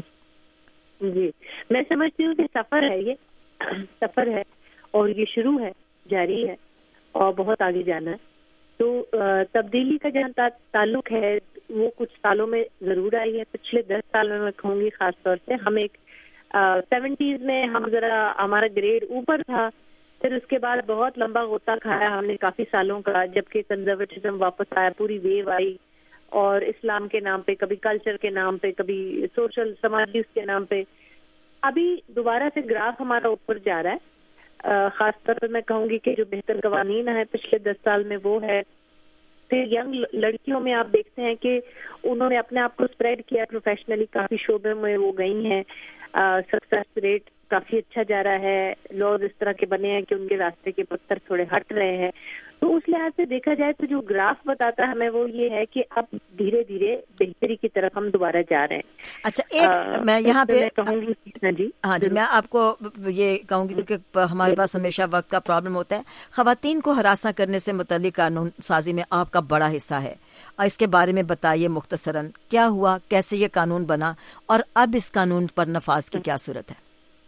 جی, میں سمجھتی ہوں کہ سفر ہے, یہ سفر ہے اور یہ شروع ہے, جاری ہے اور بہت آگے جانا ہے. تو تبدیلی کا جہاں تعلق ہے وہ کچھ سالوں میں ضرور آئی ہے. پچھلے دس سالوں میں کہوں گی خاص طور سے. ہم ایک سیونٹیز میں ہم ذرا ہمارا گریڈ اوپر تھا, پھر اس کے بعد بہت لمبا غوطہ کھایا ہم نے کافی سالوں کا, جبکہ کنزرویٹزم واپس آیا, پوری ویو آئی, اور اسلام کے نام پہ, کبھی کلچر کے نام پہ, کبھی سوشل سماجی اس کے نام پہ. ابھی دوبارہ سے گراف ہمارا اوپر جا رہا ہے. خاص طور پر میں کہوں گی کہ جو بہتر قوانین ہیں پچھلے دس سال میں وہ ہے. پھر ینگ لڑکیوں میں آپ دیکھتے ہیں کہ انہوں نے اپنے آپ کو اسپریڈ کیا پروفیشنلی, کافی شعبے میں وہ گئی ہیں, سکسیس ریٹ کافی اچھا جا رہا ہے. لاز اس طرح کے بنے ہیں کہ ان کے راستے کے پتھر تھوڑے ہٹ رہے ہیں. تو اس لحاظ سے دیکھا جائے تو جو گراف بتاتا ہے ہمیں وہ یہ ہے کہ اب دھیرے دھیرے بہتری کی طرف ہم دوبارہ جا رہے ہیں.
اچھا, ایک میں یہاں پہ
کہوں گی, جی
ہاں جی میں آپ کو یہ کہوں گی کیونکہ ہمارے پاس ہمیشہ وقت کا پرابلم ہوتا ہے. خواتین کو ہراساں کرنے سے متعلق قانون سازی میں آپ کا بڑا حصہ ہے, اس کے بارے میں بتائیے مختصراً, کیا ہوا, کیسے یہ قانون بنا, اور اب اس قانون پر نفاذ کی کیا صورت ہے؟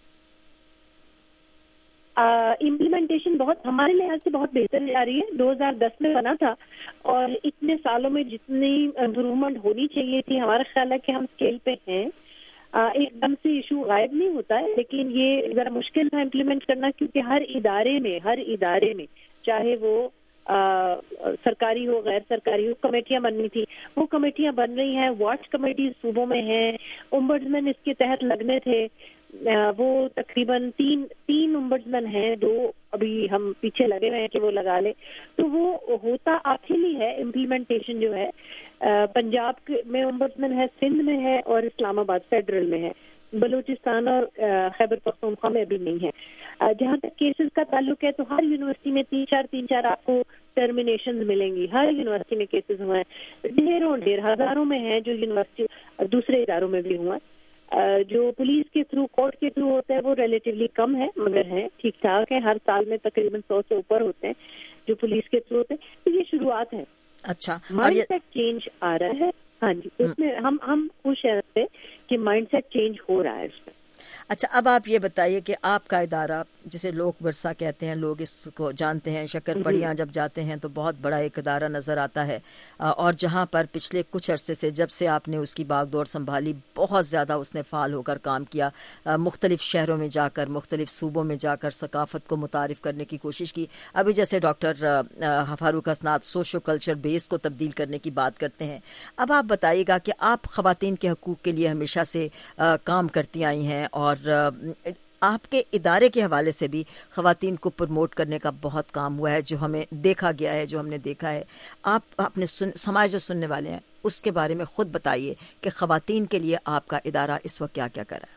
امپلیمنٹیشن بہت ہمارے لحاظ سے بہت بہتر جا رہی ہے. دو ہزار دس میں بنا تھا اور اتنے سالوں میں جتنی امپروومنٹ ہونی چاہیے تھی, ہمارا خیال ہے کہ ہم اسکیل پہ ہیں. ایک دم سے ایشو غائب نہیں ہوتا ہے, لیکن یہ ذرا مشکل تھا امپلیمنٹ کرنا, کیونکہ ہر ادارے میں ہر ادارے میں چاہے وہ آ, سرکاری ہو غیر سرکاری ہو, کمیٹیاں بننی تھی. وہ کمیٹیاں بن رہی ہیں, واچ کمیٹیز صوبوں میں ہیں, امبڈسمین اس کے تحت لگنے تھے, وہ تقریباً تین تین امبڈسمین ہیں, دو ابھی ہم پیچھے لگے ہوئے ہیں کہ وہ لگا لے. تو وہ ہوتا آخری ہے امپلیمنٹیشن جو ہے. پنجاب میں امبڈسمین ہے, سندھ میں ہے, اور اسلام آباد فیڈرل میں ہے. بلوچستان اور خیبر پختونخوا میں ابھی نہیں ہے. جہاں تک کیسز کا تعلق ہے تو ہر یونیورسٹی میں تین چار تین چار آپ کو ٹرمینیشن ملیں گی. ہر یونیورسٹی میں کیسز ہوئے ہیں, ڈھیروں ڈھیر ہزاروں میں ہیں, جو یونیورسٹی دوسرے اداروں میں بھی ہوئے. جو پولیس کے تھرو کورٹ کے تھرو ہوتا ہے وہ ریلیٹیولی کم ہے, مگر ہیں ٹھیک ٹھاک ہے. ہر سال میں تقریباً سو سے اوپر ہوتے ہیں جو پولیس کے تھرو ہوتے ہیں. تو یہ شروعات ہے.
اچھا,
مائنڈ سیٹ چینج آ رہا ہے. ہاں جی, اس میں ہم ہم خوش ہیں کہ مائنڈ سیٹ چینج ہو رہا ہے اس میں.
اچھا، اب آپ یہ بتائیے کہ آپ کا ادارہ جسے لوک ورثہ کہتے ہیں، لوگ اس کو جانتے ہیں، شکر پڑیاں جب جاتے ہیں تو بہت بڑا ایک ادارہ نظر آتا ہے، اور جہاں پر پچھلے کچھ عرصے سے جب سے آپ نے اس کی باغ دور سنبھالی بہت زیادہ اس نے فعال ہو کر کام کیا، مختلف شہروں میں جا کر، مختلف صوبوں میں جا کر ثقافت کو متعارف کرنے کی کوشش کی. ابھی جیسے ڈاکٹر فاروق اسناد سوشو کلچر بیس کو تبدیل کرنے کی بات کرتے ہیں. اب آپ بتائیے گا کہ آپ خواتین کے حقوق کے لیے ہمیشہ سے کام کرتی آئی ہیں، اور آپ کے ادارے کے حوالے سے بھی خواتین کو پروموٹ کرنے کا بہت کام ہوا ہے، جو ہمیں دیکھا گیا ہے، جو ہم نے دیکھا ہے. آپ اپنے سماج جو سننے والے ہیں اس کے بارے میں خود بتائیے کہ خواتین کے لیے آپ کا ادارہ اس وقت کیا کیا کر رہا ہے.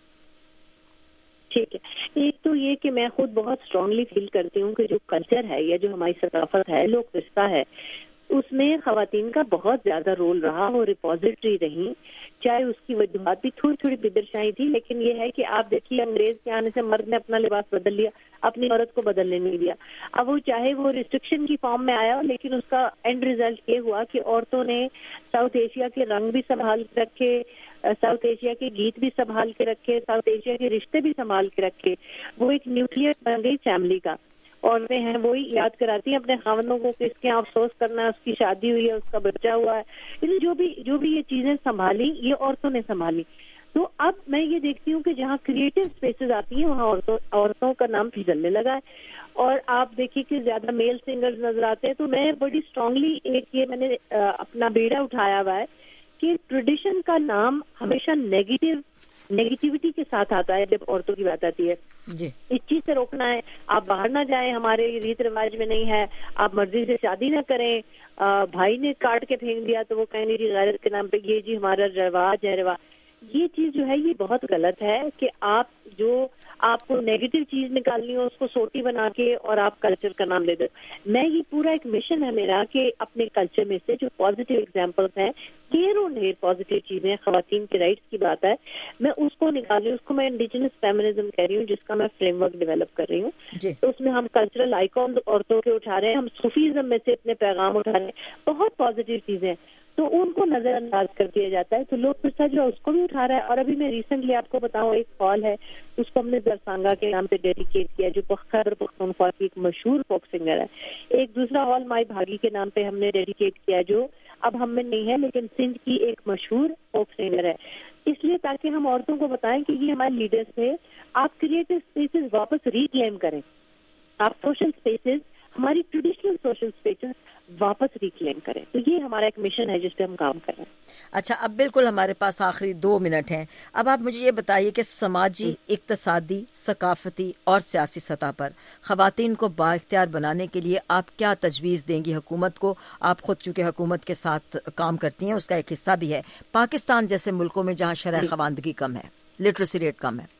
ٹھیک ہے، ایک تو یہ کہ میں خود بہت اسٹرانگلی فیل کرتی ہوں کہ جو کلچر ہے یا جو ہماری ثقافت ہے، لوک ورثہ ہے، اس میں خواتین کا بہت زیادہ رول رہا. وہ ریپوزیٹری رہی، چاہے اس کی وجوہات بھی تھوڑی تھوڑی بدرشائی تھی، لیکن یہ ہے کہ آپ دیکھیے انگریز کے آنے سے مرد نے اپنا لباس بدل لیا، اپنی عورت کو بدلنے نہیں دیا. اب وہ چاہے وہ ریسٹرکشن کی فارم میں آیا، لیکن اس کا اینڈ ریزلٹ یہ ہوا کہ عورتوں نے ساؤتھ ایشیا کے رنگ بھی سنبھال کے رکھے، ساؤتھ ایشیا کے گیت بھی سنبھال کے رکھے، ساؤتھ ایشیا کے رشتے بھی سنبھال کے رکھے. وہ ایک نیوکلیر بن گئی فیملی کا. عورتیں ہیں وہی یاد کراتی ہیں اپنے خاوندوں کو کہ اس کے افسوس کرنا ہے، اس کی شادی ہوئی ہے، اس کا بچہ ہوا ہے. یعنی جو بھی جو بھی یہ چیزیں سنبھالی یہ عورتوں نے سنبھالی. تو اب میں یہ دیکھتی ہوں کہ جہاں کریٹو اسپیسز آتی ہیں وہاں عورتوں عورتوں کا نام پھسلنے لگا ہے. اور آپ دیکھیے کہ زیادہ میل سنگرز نظر آتے ہیں. تو میں بڑی اسٹرانگلی ایک یہ میں نے اپنا بیڑا اٹھایا ہوا ہے کہ ٹریڈیشن کا نام ہمیشہ نیگیٹو نیگیٹیوٹی کے ساتھ آتا ہے جب عورتوں کی بات آتی ہے.
جی،
اس چیز سے روکنا ہے. آپ باہر نہ جائیں، ہمارے ریت رواج میں نہیں ہے. آپ مرضی سے شادی نہ کریں. بھائی نے کاٹ کے پھینک دیا تو وہ کہیں گے جی غیرت کے نام پہ یہ جی ہمارا رواج ہے رواج. یہ چیز جو ہے یہ بہت غلط ہے کہ آپ جو آپ کو نیگیٹو چیز نکالنی ہو اس کو سوٹی بنا کے اور آپ کلچر کا نام لے دو. میں یہ پورا ایک مشن ہے میرا کہ اپنے کلچر میں سے جو پازیٹیو ایگزامپلس ہیں، ڈھیروں ڈھیر پازیٹیو چیزیں، خواتین کے رائٹس کی بات ہے، میں اس کو نکال رہی ہوں. اس کو میں انڈیجنس فیمنزم کہہ رہی ہوں، جس کا میں فریم ورک ڈیولپ کر رہی ہوں. تو اس میں ہم کلچرل آئیکن عورتوں کے اٹھا رہے ہیں، ہم صوفیزم میں سے اپنے پیغام اٹھا رہے ہیں. بہت پازیٹیو چیزیں تو ان کو نظر انداز کر دیا جاتا ہے. تو لوگ ورثہ جو ہے اس کو بھی اٹھا رہا ہے. اور ابھی میں ریسنٹلی آپ کو بتاؤں ایک ہال ہے، اس کو ہم نے درسانگا کے نام پہ ڈیڈیکیٹ کیا، جو خیبر پختونخوا کی ایک مشہور فوک سنگر ہے. ایک دوسرا ہال مائی بھاگی کے نام پہ ہم نے ڈیڈیکیٹ کیا، جو اب ہم میں نہیں ہے لیکن سندھ کی ایک مشہور فوک سنگر ہے. اس لیے تاکہ ہم عورتوں کو بتائیں کہ یہ ہمارے لیڈرز تھے. آپ کریٹو اسپیسز واپس ریکلیم کریں. آپ سوشل اسپیسز، ہماری ٹریڈیشنل سوشل اسپیسز واپس ریکلیم کریں. تو یہ ہمارا ایک مشن ہے جس پہ ہم کام کر رہے ہیں.
اچھا، اب بالکل ہمارے پاس آخری دو منٹ ہیں. اب آپ مجھے یہ بتائیے کہ سماجی، اقتصادی، ثقافتی اور سیاسی سطح پر خواتین کو بااختیار بنانے کے لیے آپ کیا تجویز دیں گی حکومت کو؟ آپ خود چونکہ حکومت کے ساتھ کام کرتی ہیں، اس کا ایک حصہ بھی ہے. پاکستان جیسے ملکوں میں جہاں شرح خواندگی کم ہے، لٹریسی ریٹ کم ہے.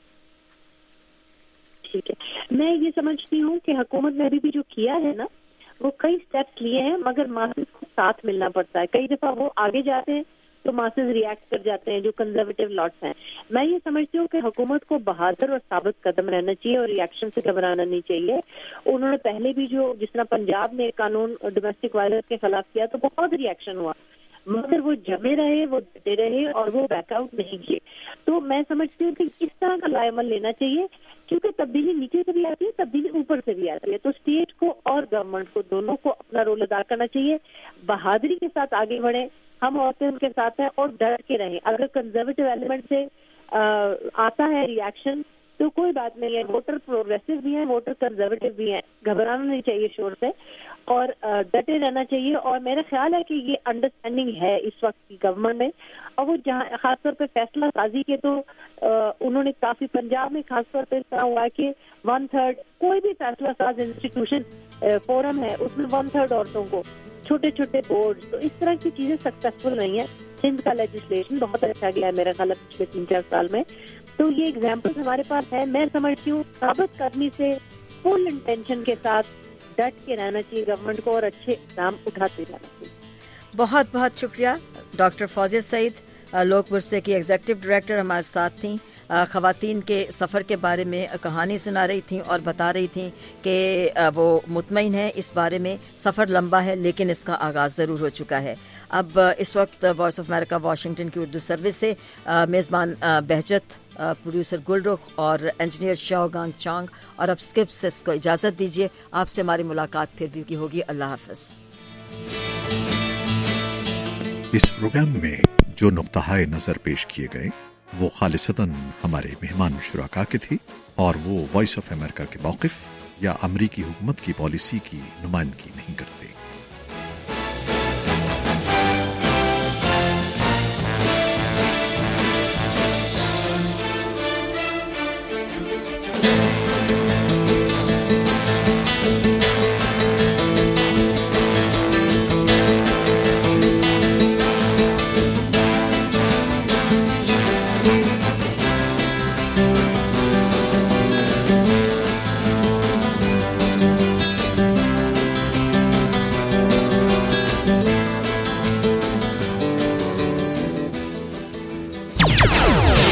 ٹھیک ہے، میں یہ سمجھتی ہوں کہ حکومت نے ابھی بھی جو کیا ہے نا، وہ کئی سٹیپس لیے ہیں، مگر ماسز کو ساتھ ملنا پڑتا ہے. کئی دفعہ وہ آگے جاتے ہیں تو ماسز ریئیکٹ کر جاتے ہیں، جو کنزرویٹو لاٹس ہیں. میں یہ سمجھتی ہوں کہ حکومت کو بہادر اور ثابت قدم رہنا چاہیے اور ریئیکشن سے گھبرانا نہیں چاہیے. انہوں نے پہلے بھی جو جس طرح پنجاب میں قانون ڈومیسٹک وائلنس کے خلاف کیا تو بہت ریئیکشن ہوا، مگر وہ جمے رہے، وہ ڈٹے رہے اور وہ بیک آؤٹ نہیں کیے. تو میں سمجھتی ہوں کہ اس طرح کا لائے عمل لینا چاہیے، کیونکہ تبدیلی نیچے سے بھی آتی ہے، تبدیلی اوپر سے بھی آتی ہے. تو اسٹیٹ کو اور گورنمنٹ کو دونوں کو اپنا رول ادا کرنا چاہیے. بہادری کے ساتھ آگے بڑھیں، ہم عورتیں ان کے ساتھ ہیں، اور ڈٹ کے رہیں. اگر کنزرویٹو ایلیمنٹ سے آتا ہے ریئیکشن تو کوئی بات نہیں ہے. ووٹر پروگریسو بھی ہیں، ووٹر کنزرویٹو بھی ہیں. گھبرانا نہیں چاہیے شور سے اور ڈٹے رہنا چاہیے. اور میرا خیال ہے کہ یہ انڈرسٹینڈنگ ہے اس وقت کی گورنمنٹ میں. اور وہ جہاں خاص طور پہ فیصلہ سازی کے تو انہوں نے کافی، پنجاب میں خاص طور پہ اس طرح ہوا کہ ون تھرڈ کوئی بھی فیصلہ ساز انسٹیٹیوشن فورم ہے اس میں ون تھرڈ عورتوں کو، چھوٹے چھوٹے بورڈ. تو اس طرح کی چیزیں سکسیسفل نہیں ہیں. سندھ کا لیجسلیشن بہت اچھا گیا ہے میرا خیال ہے پچھلے تین چار سال میں. تو یہ ایگزامپل ہمارے پاس ہے. میں سمجھتی ہوں ثابت قدمی سے فل انٹینشن کے ساتھ ڈٹ کے رہنا چاہیے گورنمنٹ کو اور اچھے اقدام اٹھاتے جانا چاہیے.
بہت بہت شکریہ ڈاکٹر فوزیہ سعید. لوگ پرسے کی ایگزیکٹو ڈائریکٹر ہمارے ساتھ تھیں. خواتین کے سفر کے بارے میں کہانی سنا رہی تھیں اور بتا رہی تھیں کہ وہ مطمئن ہیں اس بارے میں. سفر لمبا ہے لیکن اس کا آغاز ضرور ہو چکا ہے. اب اس وقت وائس آف امریکہ واشنگٹن کی اردو سروس سے میزبان بہجت، پروڈیوسر گلرخ اور انجینئر شاوگانگ چانگ اور اب اسکپ سیس کو اجازت دیجیے. آپ سے ہماری ملاقات پھر بھی ہوگی. اللہ حافظ.
اس پروگرام میں جو نقطہ نظر پیش کیے گئے وہ خالصتاً ہمارے مہمان شرکا کے تھی اور وہ وائس آف امریکہ کے موقف یا امریکی حکومت کی پالیسی کی نمائندگی نہیں کرتے.